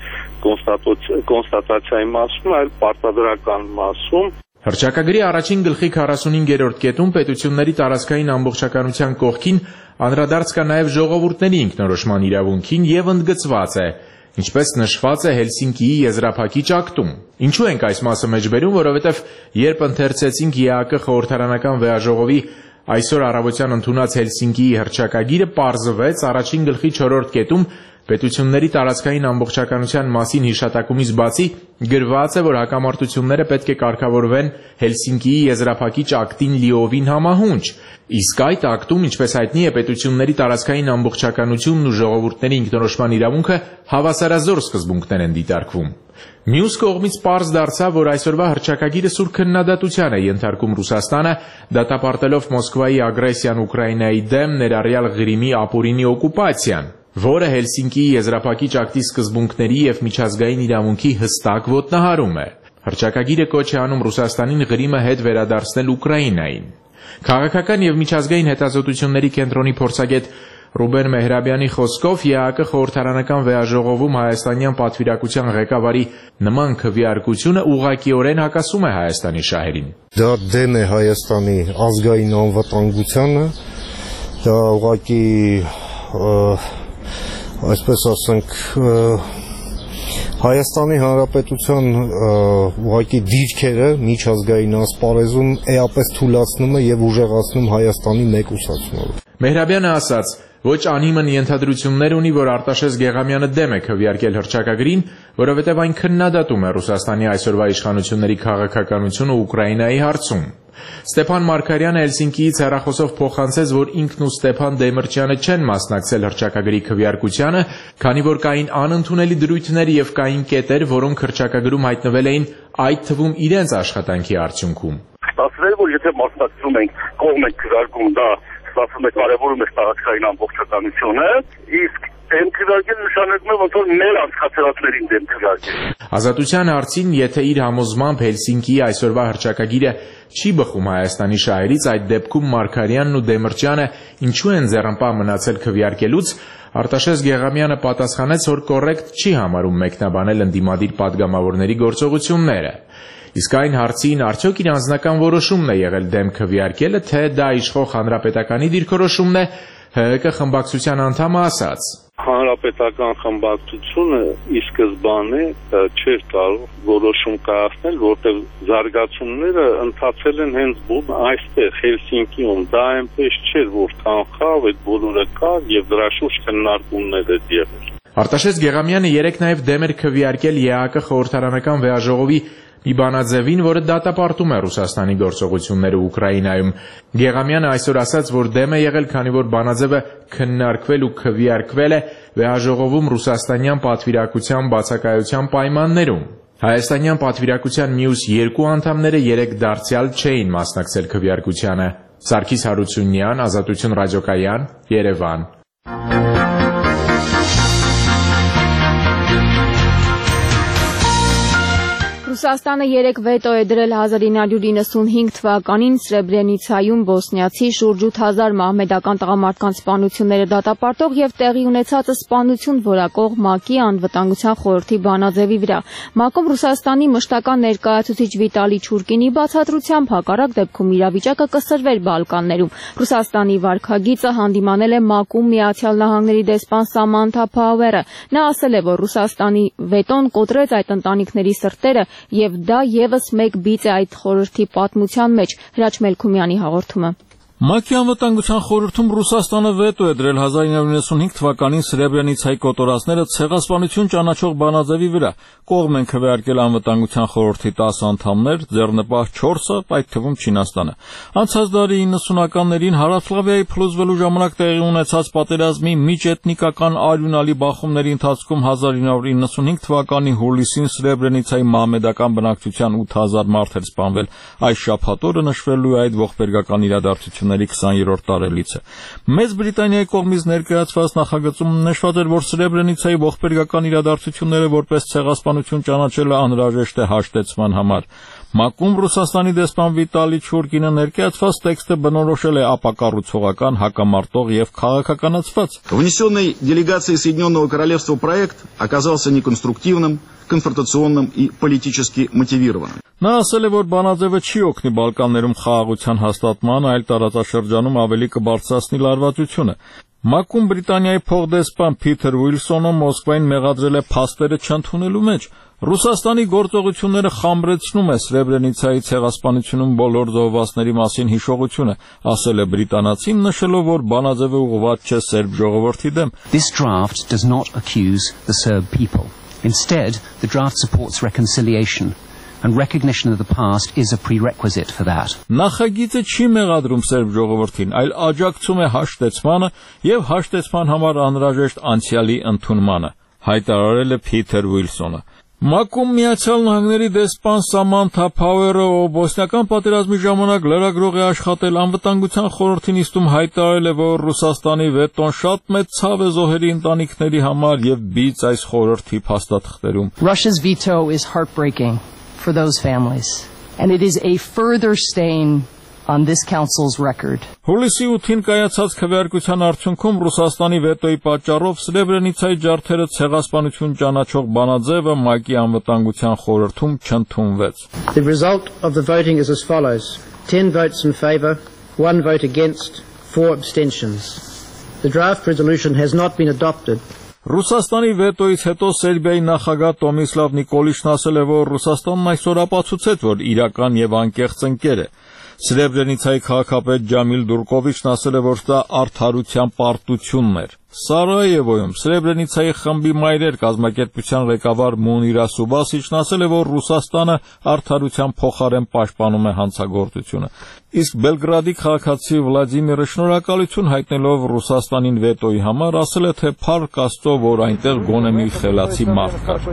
կոնստատացիայի մասում, այլ պարտադրական մասում։ Հռչակագրի առաջին գլխի 45-րդ կետում պետությունների տարածքային ամբողջականության կողքին անդրադարձ կա նաև ժողովուրդների ինքնորոշման իրավունքին եւ ընդգծված է, ինչպես նշված է Հելսինկիի եզրափակիչ ակտում։ Ինչու ենք այս մասը մեջբերում, որովհետև երբ ընթերցեցինք ԵԱՀԿ խորհրդարանական վեհաժողովի այսօր առավոտյան ընդունած Հելսինկիի հռչակագիրը, պարզվեց առաջին գլխի 4-րդ կետում պետությունների տարածքային ամբողջականության մասին հիշատակումից բացի գրված է, որ հակամարտությունները պետք է կարգավորվեն Հելսինկիի եզրափակիչ ակտին լիովին համահունչ, իսկ այդ ակտում, ինչպես հայտնի է, պետությունների տարածքային ամբողջականությունն ու ժողովուրդների ինքնորոշման իրավունքը հավասարազոր սկզբունքներ են դիտարկվում։ Մյուս կողմից պարզ դարձավ, որ այսօրվա հռչակագիրը սուր քննադատության է ենթարկում Ռուսաստանը, դատապարտելով Մոսկվայի ագրեսիան Ուկրաինայի դեմ, ներառյալ Ղրիմի ապօրինի օկուպացիան, որը Հելսինկիի եզրափակիչ ակտի սկզբունքների եւ միջազգային իրավունքի հստակ ոտնահարում է։ Հռչակագիրը կոչ է անում Ռուսաստանին Ղրիմը հետ վերադարձնել Ուկրաինային։ Քաղաքական եւ միջազգային հետազոտությունների կենտրոնի փորձագետ Ռուբեն Մեհրաբյանի խոսքով ԵԱՀԿ խորհրդարանական վեհաժողովում հայաստանյան պատվիրակության ղեկավարի նման քվեարկությունը ուղղակիորեն հակասում է Հայաստանի շահերին։ Դա դեմ է Հայաստանի ազգային անվտանգությանը, դա ուղղակի այսպես ասենք Հայաստանի Հանրապետության ուղղակի դիրքերը միջազգային ասպարեզում էապես թուլացնում է եւ ուժեղացնում Հայաստանի մեկուսացնողը։ Մեհրաբյանը ասաց, ոչ անիմն ենթադրություններ ունի, որ Արտաշես Գեղամյանը դեմ է քվեարկել հռչակագրին, որովհետև այն քննադատում է Ռուսաստանի այսօրվա իշխանությունների քաղաքականությունը Ուկրաինայի հարցում։ Ստեփան Մարգարյանը Հելսինկիից հեռախոսով փոխանցեց, որ ինքն ու Ստեփան Դեմիրճյանը չեն մասնակցել հռչակագրի քվեարկությանը, քանի որ կային անընդունելի դրույթներ եւ կային կետեր, որոնք հռչակագրում հայտնվել էին, այդ թվում իրենց աշխատանքի արդյունքում։ Ստացվել, որ եթե մասնակցում ենք, կողմ ենք քվեարկում, դա ստացվում է կարևորում է տարածքային ամբողջականությունը, իսկ դեմ քվեարկել նշանակում է ոնց որ մեր անցկացրածներին դեմ քվեարկել։ Ազատության հարցին, եթե իր համոզմամբ Հելսինկիի այսօրվա հռչակագիրը չի բխում Հայաստանի շահերից, այդ դեպքում Մարգարյանն ու Դեմիրճյանը ինչու են ձեռնպահ մնացել քվեարկելուց, Արտաշես Գեղամյանը պատասխանեց, որ կոռեկտ չի համարում մեկնաբանել ընդդիմադիր падգամավորների գործողությունները։ Իսկ այն հարցին արդյոք իր անձնական որոշումն է եղել դեմ քվեարկելը, թե դա իշխող հանրապետականի դիրքորոշումն է, ՀՀԿ խմբակցության անդամը ասաց. Հանրապետական խմբակցությունը ի սկզբանե չէր կարող որոշում կայացնել, որտեղ զարգացումները ընթացել են հենց բուն այստեղ Հելսինկիում։ Դա այնպես չէր, որ կանխավ այդ բոլորը կար եւ դրա շուրջ քննարկումներ էր եղել։ Արտաշես Գեղամյանը երեկ նաև դեմ էր քվեարկել ԵԱԿ խորհրդարանական վեաժողովի մի բանաձևին, որը դատապարտում է Ռուսաստանի գործողությունները Ուկրաինայում։ Գեղամյանը այսօր ասաց, որ դեմ է եղել, քանի որ բանաձևը քննարկվել ու քվեարկվել է վեաժողովում ռուսաստանյան պատվիրակության բացակայության պայմաններում։ Հայաստանյան պատվիրակության մյուս երկու անդամները երեկ դարձյալ չէին մասնակցել քվեարկությանը։ Սարգիս Հարությունյան, Ազատություն ռադիոկայան, Երևան։ Ռուսաստանը երեկ վետո է դրել 1995 թվականին Սրեբրենիցայում բոսնիացի շուրջ 8000 մահմեդական տղամարդկանց սպանությունները դատապարտող եւ տեղի ունեցածը սպանություն որակող ՄԱԿ-ի անվտանգության խորհրդի բանաձևի վրա։ ՄԱԿ-ում Ռուսաստանի մշտական ներկայացուցիչ Վիտալի Չուրկինի բացատրությամբ հակառակ դեպքում իրավիճակը կսրվեր Բալկաններում։ Ռուսաստանի վարքագիծը հանդիմանել է ՄԱԿ-ում Միացյալ Նահանգների դեսպան Սամանթա Փաուերը։ Նա ասել է, որ Ռուսաստանի վետոն կոտրեց այդ ընտանիքների սրտերը եւ դա եւս մեկ բիծ է այդ խորհրդի պատմության մեջ։ Հրաչ Մելքումյանի հաղորդումը։ ՄԱԿ-ի անվտանգության խորհրդում Ռուսաստանը վետո է դրել 1995 թվականին Սրեբրենիցայի կոտորածները ցեղասպանություն ճանաչող բանաձևի վրա։ Կողմ են քվեարկել անվտանգության խորհրդի 10 անդամներ, ձեռնպահ 4-ը, այդ թվում Չինաստանը։ Անցած դարի 90-ականներին Հարավսլավիայի փլուզվելու ժամանակ տեղի ունեցած պատերազմի միջէթնիկական արյունալի բախումների ընթացքում 1995 թվականի հուլիսին Սրեբրենիցայի մահմեդական բնակչության 8000 մարդ էր սպանվել։ Այս շաբաթ օրը նշվելու է այդ ողբերգական իրադարձությունների 20-րդ տարելիցը։ Մեծ Բրիտանիայի կողմից ներկայացված նախագծում նշված էր, որ Սրեբրենիցայի ողբերգական իրադարձությունները որպես ցեղասպանություն ճանաչելը անհրաժեշտ է հաշտեցման համար։ ՄԱԿ-ում Ռուսաստանի դեսպան Վիտալի Չուրկինը ներկայացված տեքստը բնորոշել է ապակառուցողական, հակամարտող եւ քաղաքականացված։ Внесенный делегацией Соединенного Королевства проект оказался неконструктивным, конфронтационным и политически мотивированным. Նա ասել է, որ բանաձևը չի օգնի Բալկաններում խաղաղության հաստատման, այլ տարածաշրջանում ավելի կբարձրացնի լարվածությունը։ ՄԱԿ-ում Բրիտանիայի փոխդեսպան Փիթեր Ուիլսոնը Մոսկվային մեղադրել է փաստերը չընդունելու մեջ։ Ռուսաստանի գործողությունները խամրեցնում է Սրեբրենիցայի ցեղասպանությունում բոլոր զոհվածների մասին հիշողությունը, ասել է բրիտանացին, նշելով, որ բանաձևը ուղղված չէ սերբ ժողովրդի դեմ։ This draft does not accuse the Serb people. Instead, the draft supports reconciliation. And recognition of the past is a prerequisite for that. Նախագիծը չի մեղադրում սերբ ժողովրդին, այլ աջակցում է հաշտեցմանը եւ հաշտեցման համար անհրաժեշտ անցյալի ընդունմանը, հայտարարել է Փիթեր Ուիլսոնը։ ՄԱԿ-ում Միացյալ Նահանգների դեսպան Սամանթա Փաուերը, ով բոսնիական պատերազմի ժամանակ լրագրող է աշխատել, անվտանգության խորհրդի նիստում հայտարարել է, որ Ռուսաստանի վետոն շատ մեծ ցավ է զոհերի ընտանիքների համար եւ բիծ այս խորհրդի փաստաթղթերում։ Russia's veto is heartbreaking for those families, and it is a further stain on this council's record. Հուլիսի 8-ին կայացած քվեարկության արդյունքում Ռուսաստանի վետոյի պատճառով Սրեբրենիցայի ջարդերը ցեղասպանություն ճանաչող բանաձևը ՄԱԿ-ի անվտանգության խորհրդում չընդունվեց։ The result of the voting is as follows: 10 votes in favor, 1 vote against, 4 abstentions. The draft resolution has not been adopted. Ռուսաստանի վետոից հետո Սերբիայի նախագահ Տոմիսլավ Նիկոլիչն ասել է, որ Ռուսաստանն այսօր ապացուցեց, որ իրական եւ անկեղծ ընկեր է։ Սրեբրենիցայի քաղաքապետ Ջամիլ Դուրկովիչն ասել է, որ դա արդարության պարտությունն էր։ Սարայևոյում Սրեբրենիցայի խմբի մայրեր կազմակերպության ղեկավար Մունիրա Սուբասիչն ասել է, որ Ռուսաստանը արդարության փոխարեն պաշտպանում է հանցագործությունը։ Իսկ Բելգրադի քաղաքացի Վլադիմիրը շնորհակալություն հայտնելով Ռուսաստանին վետոյի համար ասել է, թե փառք Աստծո, որ այնտեղ գոնե մի խելացի մարդ կար։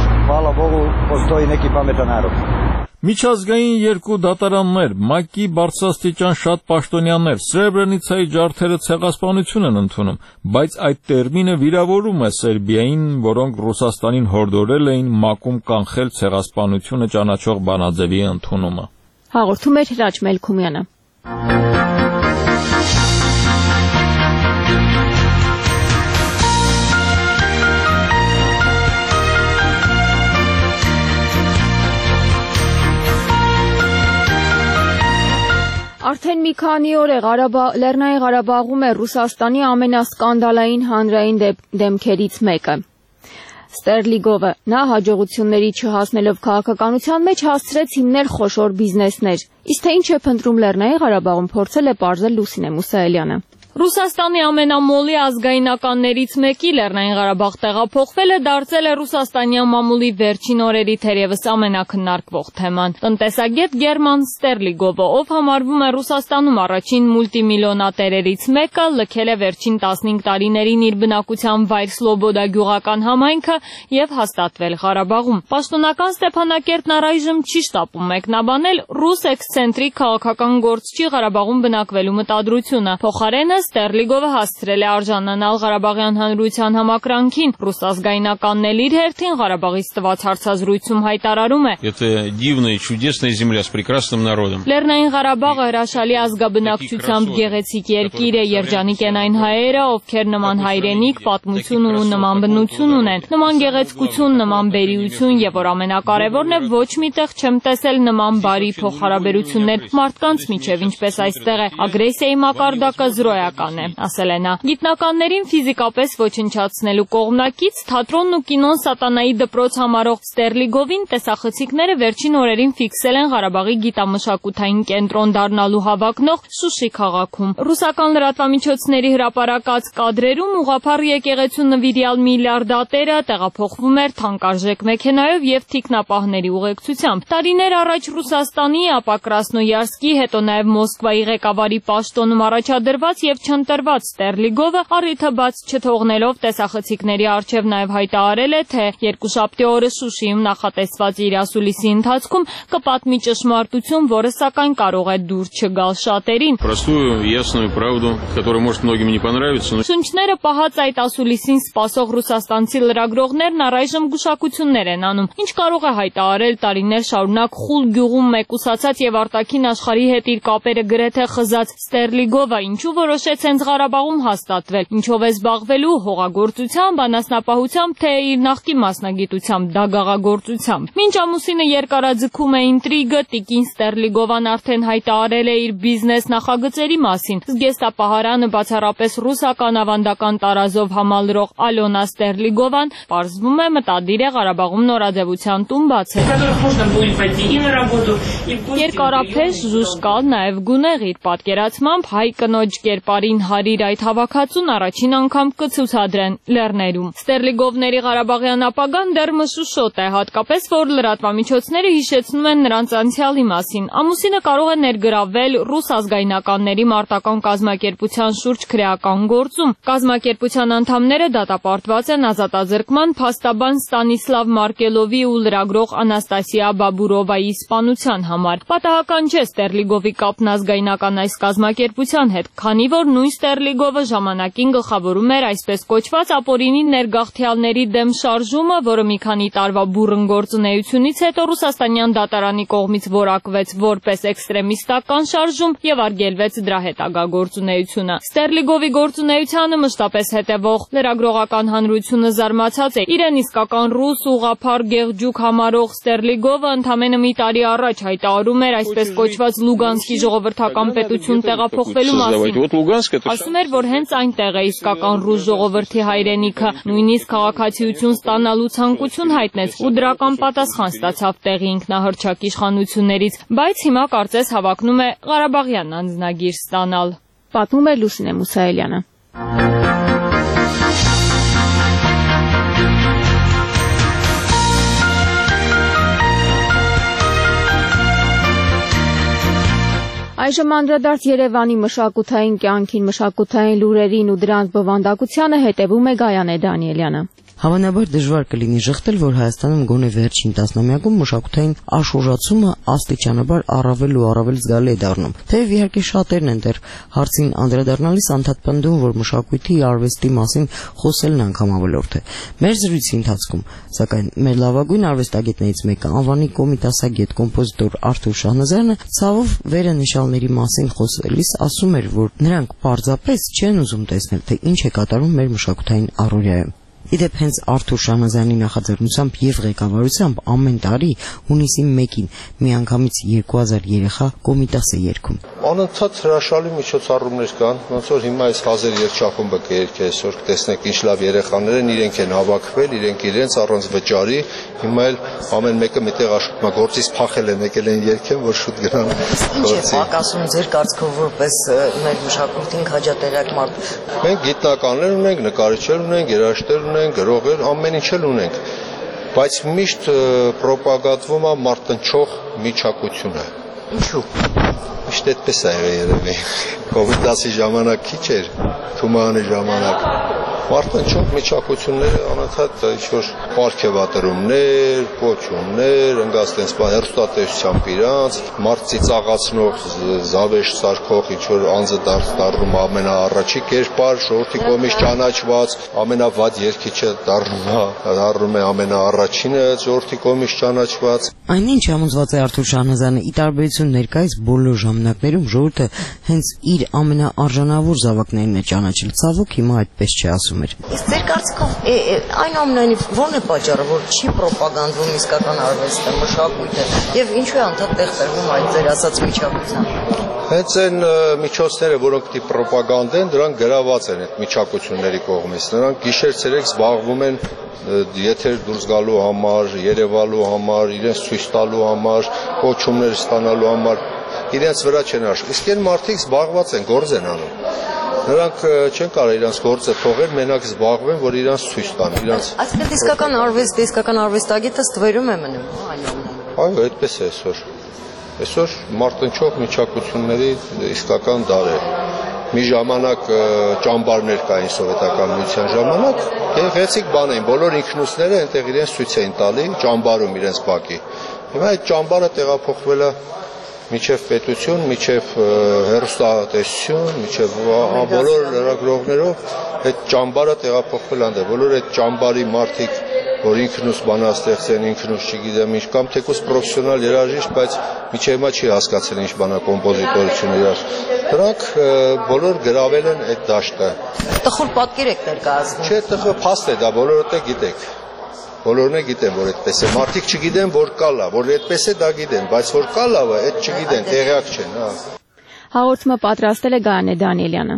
Միջազգային երկու դատարաններ, ՄԱԿ-ի բարձրաստիճան շատ պաշտոնյաներ Սրեբրենիցայի ջարդերը ցեղասպանություն են ընդունում, բայց այդ տերմինը վիրավորում է Սերբիային, որոնք Ռուսաստանին հորդորել էին ՄԱԿ-ում կանխել ցեղասպանությունը ճանաչող բանաձևի ընդունումը։ Հաղորդում էր Հրաչ Մելքումյանը։ Արդեն մի քանի օր է Լեռնային Ղարաբաղում է Ռուսաստանի ամենասկանդալային հանրային դեմքերից մեկը։ Ստերլիգովը նա հաջողությունների չհասնելով քաղաքականության մեջ հասցրեց հիմնել խոշոր բիզնեսներ։ Իսկ թե ինչ է փնտրում Լեռնային Ղարաբաղում, փորձել է պարզել Լուսինե Մուսայելյանը։ Ռուսաստանի ամենամոլի ազգայնականներից մեկի Լեռնային Ղարաբաղ տեղափոխվելը դարձել է ռուսաստանյան մամուլի վերջին օրերի թերևս ամենակննարկվող թեման։ Տնտեսագետ Գերման Ստերլիգովը, ով համարվում է Ռուսաստանում առաջին մուլտիմիլիոնատերերից մեկը, լքել է վերջին 15 տարիներին իր բնակության վայր Սլոբոդա գյուղական համայնքը եւ հաստատվել Ղարաբաղում։ Պաշտոնական Ստեփանակերտն առայժմ չի շտապում մեկնաբանել ռուս էքսցենտրիկ քաղաքական գործչի Ղարաբաղում բնակվելու մտադրությունը։ Փոխարենը Ստերլիգովը հասցրել է արժանանալ Ղարաբաղյան հանրության համակրանքին։ Ռուս ազգայնականն էլ իր հերթին Ղարաբաղից տված հարցազրույցում հայտարարում է. Լեռնային Ղարաբաղը հրաշալի ազգաբնակչությամբ գեղեցիկ երկիր է, երջանիկ են այն հայերը, ովքեր նման հայրենիք, պատմություն ու նման բնություն ունեն, նման գեղեցկություն, նման բերիություն եւ որ ամենակարևորն է, ոչ միտեղ չեմ տեսել նման բարի փոխհարաբերություններ մարդկանց միջև, ինչպես այստեղ է։ Ագրեսիայի մակարդակը զրոյական է, ասել է նա։ Գիտնականներին ֆիզիկապես ոչնչացնելու կողմնակից թատրոնն ու կինոն սատանայի դպրոց համարող Ստերլիգովին տեսախցիկները վերջին օրերին ֆիքսել են Ղարաբաղի գիտամշակութային կենտրոն դառնալու հավակնող Շուշի քաղաքում։ Ռուսական լրատվամիջոցների հրապարակած կադրերում ուղղափառ եկեղեցու նվիրյալ միլիարդատերը տեղափոխվում էր թանկարժեք մեքենայով եւ թիկնապահների ուղեկցությամբ։ Տարիներ առաջ Ռուսաստանի, ապա Կրասնոյարսկի, հետո նաեւ Մոսկվայի ղեկավարի պաշտոնում առաջադրված եւ չընտրված Ստերլիգովը առիթը բաց չթողնելով տեսախցիկների առջև նաեւ հայտարարել է, թե երկուշաբթի օրը Շուշիում նախատեսված իր ասուլիսի ընթացքում կպատմի ճշմարտություն, որը սակայն կարող է դուր չգալ շատերին։ Շունչները պահած այդ ասուլիսին սպասող ռուսաստանցի լրագրողներն առայժմ գուշակություններ են անում։ Ինչ կարող է հայտարարել տարիներ շարունակ Խուլ գյուղում մեկուսացած եւ արտաքին աշխարհի հետ իր կապերը գրեթե խզած Ստերլիգովը, ինչու որոշեց հենց Ղարաբաղում հաստատվել, ինչով է զբաղվելու, հողագործությամբ, անասնապահությամբ, թե իր նախկին մասնագիտությամբ, դագաղագործությամբ։ Մինչ ամուսինը երկարաձգում է ինտրիգը, տիկին Ստերլիգովան արդեն հայտարարել է իր բիզնես նախագծերի մասին։ Զգեստապահարանը բացառապես ռուսական ավանդական տարազով համալրող Ալոնա Ստերլիգովան պարզվում է մտադիր է Ղարաբաղում նորաձևության տուն բացել։ Երկարափեշ, զուշկալ, նաև գունեղ իր պատկերացմամբ հայ կնոջ կերպարին հարիր այդ հավաքածուն առաջին անգամ կցուցադրեն Լեռներում։ Ստերլիգովների Ղարաբաղյան ապագան դեռ մշուշոտ է, հատկապես որ լրատվամիջոցները հիշեցնում են նրանց անցյալի մասին։ Ամուսինը կարող է ներգրավել ռուս ազգայնականների մարտական կազմակերպության շուրջ քրեական գործում։ Կազմակերպության անդամները դատապարտված են ազատազրկման փաստաբան Ստանիսլավ Մարկելովի ու լրագրող Անաստասիա Բաբուրովայի սպանության համար։ Պատահական չէ Ստերլիգովի կապն ազգայնական այս կազմակերպության հետ, քանի որ նույն Ստերլիգովը ժամանակին գլխավորում էր այսպես կոչված ապօրինի ներգաղթյալների դեմ շարժումը, որը մի քանի տարվա բուռն գործունեությունից հետո ռուսաստանյան դատարանի կողմից որակվեց որպես էքստրեմիստական շարժում եւ արգելվեց դրա հետագա գործունեությունը։ Ստերլիգովի գործունեությանը մշտապես հետևող լրագրողական հանրությունը զարմացած է։ Իրեն իսկական ռուս ուղղափառ գեղջուկ համարող Ստերլիգովը ընդամենը մի տարի առաջ հայտարարում էր այսպես կոչված Լուգանսկի ժողովրդական պետություն տեղափոխվելու մասին։ Ասում էր, որ հենց այնտեղ է իսկական ռուս ժողովրդի հայրենիքը, նույնիսկ քաղաքացիություն ստանալու ցանկություն հայտնեց ու դրական պատասխան ստացավ տեղի ինքնահռչակ իշխանություններից, բայց հիմա կարծես հավակնում է Ղարաբաղյան անձնագիր ստանալ։ Պատմում է Լուսինե Մուսայելյանը։ Այժմ անդրադարձ Երևանի մշակութային կյանքին, մշակութային լուրերին ու դրանց բովանդակությանը հետևում է Գայանե Դանիելյանը։ Հավանաբար դժվար կլինի ժխտել, որ Հայաստանում գոնե վերջին տասնամյակում մշակութային աշխուժացումը աստիճանաբար առավել ու առավել զգալի է դառնում։ Թեև իհարկե շատերն են դեռ հարցին անդրադառնալիս անդադ պնդում, որ մշակույթի արվեստի մասին խոսելն անգամ ավելորդ է։ Մեր զրույցի ընթացքում, սակայն, մեր լավագույն արվեստագետներից մեկը, անվանի կոմիտասագետ կոմպոզիտոր Արթուր Շահնազարյանը ցավով վերը նշանների մասին խոսելիս ասում էր, որ նրանք պարզապես չեն ուզում տեսնել, թե ինչ է կատարում մեր մշակութային առօրյայում։ Իդեպ հենց Արթուր Շահնազարյանի նախաձեռնությամբ եւ ղեկավարությամբ ամեն տարի հունիսի 1-ին միանգամից 2000 երեխա կոմիտաս է երգում։ Անընդհատ հրաշալի միջոցառումներ կան, ոնց որ հիմա այս հազար երգչախումբը կերկե այսօր կտեսնեք ինչ լավ երեխաներ են, իրենք են հավաքվել, իրենց առանց վճարի, հիմա էլ ամեն մեկը միտեղ աշխատում, գործից փախել են, եկել են երգեն, որ շուտ գնան գործի։ Ինչ է պակասում ձեր կարծիքով որպես մեր մշակույթին քաջատերակ մարդ։ Մենք գիտնականներ ունենք, նկարիչներ ունենք, երաժիշտներ ունենք, գրողներ, ամեն ինչ էլ ունենք, բայց միշտ պրոպագանդվում է մարտնչող միջակությունը։ Ինչու՞։ Միշտ այդպես է եղել երևի։ Կոմիտասի ժամանակ քիչ էր, Թումանյանի ժամանակ։ Մարտնչող միջակությունները անընդհատ ինչ-որ պարգևատրումներ, կոչումներ, ընկած տենց բան հեռուստատեսությամբ իրանց, մարդ ծիծաղացնող, զավեշ սարքող ինչ-որ անձը դառնում ամենաառաջի կերպար, ժողովրդի կողմից ճանաչված, ամենավատ երգիչը դառնում է ամենաառաջինը, ժողովրդի կողմից ճանաչված։ Այնինչ համոզված է Արթուր Շահնազարյանը, ի տարբերություն ներկայիս բոլոր ժամանակներում ժողովուրդը հենց իր ամենաարժանավոր զավակներն է ճանաչել, ցավոք հիմա այդպես չի ասում էր։ Իսկ ձեր կարծիքով այնուամենայնիվ ո՞րն է պատճառը, որ չի պրոպագանդվում իսկական արվեստը, մշակույթը եւ ինչու է անդադ տեղ տրվում այդ ձեր ասած միջակայության։ Հենց այն միջոցները, որոնք դի պրոպագանդեն, դրանք գրաված են այդ միջակությունների կողմից։ Նրանք գիշեր-ցերեկ զբաղվում են եթեր դուրս գալու համար, երևալու համար, իրենց ցույց տալու համար, կոչումներ ստանալու համար, իրենց վրա չեն աշխատում։ Իսկ այն մարդիկ զբաղված են, գործ են անում։ Նրանք չեն կարող իրենց գործը թողել, մենակ զբաղվեն, որ իրենց ցույց տան, իրենց։ Այսինքն իսկական արվեստ, իսկական արվեստագետը ստվերում է մնում, Այո, այդպես է այսօր։ Այսօր մարտնչող միջակությունների իսկական դար է։ Մի ժամանակ ճամբարներ կային սովետական միության ժամանակ, գեղեցիկ բան էին, բոլոր ինքնուսները այնտեղ իրենց ցույց էին տալի, ճամբարում իրենց բակի։ Հիմա այդ ճամբարը տեղափոխվել է միջև պետություն, միջև հեռուստատեսություն, միջև բոլոր լրագրողներով այդ ճամբարը տեղափոխվել այնտեղ, բոլոր այդ ճամբարի մարդիկ, որ ինքնուս բանաստեղծ են, ինքնուս չգիտեմ ինչ, կամ թեկուզ պրոֆեսիոնալ երաժիշտ, բայց միջև հիմա չի հասկացել ինչ բան է կոմպոզիտորությունը իրար։ Դրանք բոլոր գրավել են այդ դաշտը։ Տխուր պատկեր եք ներկայացնում։ Չէ, տխուր փաստ է դա, բոլորը գիտեք։ Բոլորն է գիտեն, որ այդպես է։ Մարդիկ չգիտեն, որ կա լավ, որ այդպես է դա գիտեն, բայց որ կա լավը, այդ չգիտեն, տեղյակ չեն, հա։ Հաղորդումը պատրաստել է Գայանե Դանիելյանը։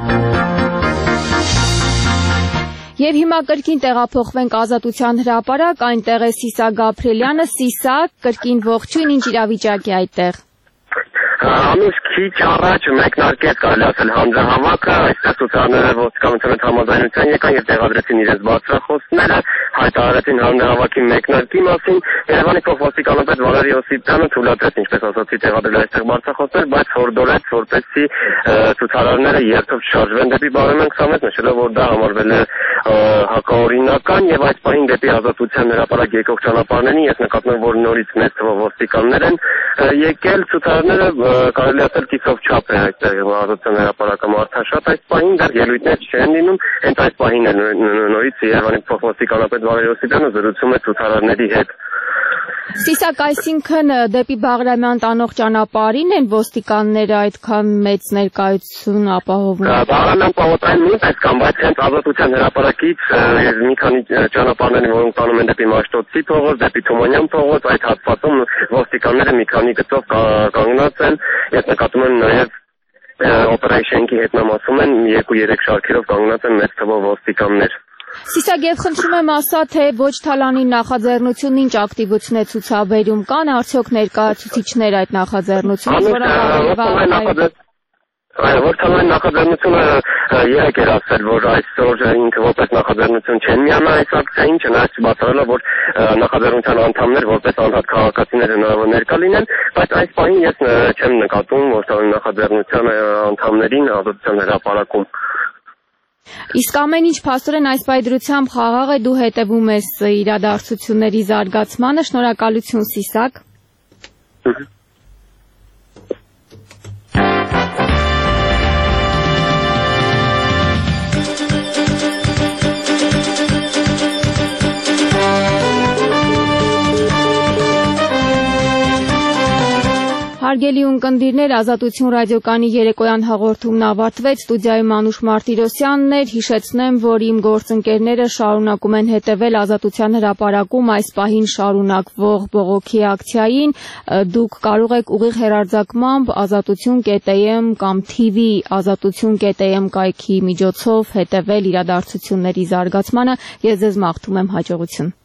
Եվ հիմա կրկին տեղափոխվենք Ազատության հրապարակ, այնտեղ է Սիսա Գաբրելյանը։ Սիսա, կրկին ողջույն, ինչ իրավիճակ է այդտեղ։ Ամիս քիչ առաջ մեկնարկեց կարելի ասել հանձնահավաքը, այստեղ ցուցարները ոստիկանության հետ համաձայնության եկան եւ տեղադրեցին իրենց բարձրախոսները, հայտարարեցին հանձնահավաքի մեկնարկի մասին։ Երևանի փոխոստիկանապետ Վալերի Օսիպյանը թույլատրեց, ինչպես ասացի, տեղադրել այստեղ բարձրախոսներ, բայց հորդորեց, որպեսզի ցուցարարները երթով շարժվեն դեպի Բարեմեն 26, նշելով, որ դա համարվել է հակաօրինական եւ այդ պահին դեպի Ազատության հրապարակ եկող ճանապարհներին ես նկատում եմ, որ նորից մեծ թվով ոստիկաններ են եկել, ցուցարարները կարելի ասել կիսով չափ է այստեղ Ազատության հրապարակը մարդաշատ այս պահին դեռ ելույթներ չեն լինում, հենց այս պահին է նորից Երևանի փոխոստիկանապետ Վալերի Օսիպյանը զրուցում է ցուցարարների հետ։ Սիսակ, այսինքն դեպի Բաղրամյան տանող ճանապարհին են ոստիկանները այդքան մեծ ներկայություն ապահովում։ Բաղրամյան պահոտային նույնպես կան, բայց հենց Ազատության հրապարակից մի քանի ճանապարհներ, որոնք տանում են դեպի Մաշտոցի փողոց, դեպի Թումանյան փողոց, այդ հատվածում ոստիկանները մի քանի գծով կանգնած են, ես նկատում եմ նաև օպերայի շենքի հետնամասում են 2-3 շարքերով կանգնած են մեծ թվով ոստիկաններ։ Սիսակ, եւ խնդրում եմ ասա, թե ոչ թալանի նախաձեռնությունն ինչ ակտիվություն է ցուցաբերում, կան արդյոք ներկայացուցիչներ այդ նախաձեռնությունից, Որ թալանի նախաձեռնությունը երեք էր ասել, որ այսօր ինքը որպես նախաձեռնություն չեն միանա այս ակցիային, չնայած բացառելով, որ նախաձեռնության անդամներ որպես անհատ քաղաքացիներ հնարավոր ներկա լինեն, բայց այս պահին ես չեմ նկատում, որ թալանի նախաձեռնության անդամներին ազատության հրապարակում։ Իսկ ամեն ինչ փաստորեն այս պայդրությամբ խաղաղ է, դու հետևում ես իրադարձությունների զարգացմանը, շնորհակալություն Սիսակ։ Հարգելի ունկնդիրներ, Ազատություն ռադիոկայանի երեկոյան հաղորդումն ավարտվեց, ստուդիայում Անուշ Մարտիրոսյանն էր, հիշեցնեմ, որ իմ գործընկերները շարունակում են հետևել Ազատության հրապարակում այս պահին շարունակվող բողոքի ակցիային, դուք կարող եք ուղիղ հեռարձակմամբ azatutun.am կամ TV azatutun.am կայքի միջոցով հետևել իրադարձությունների զարգացմանը, ես ձեզ մաղթում եմ հաջողություն։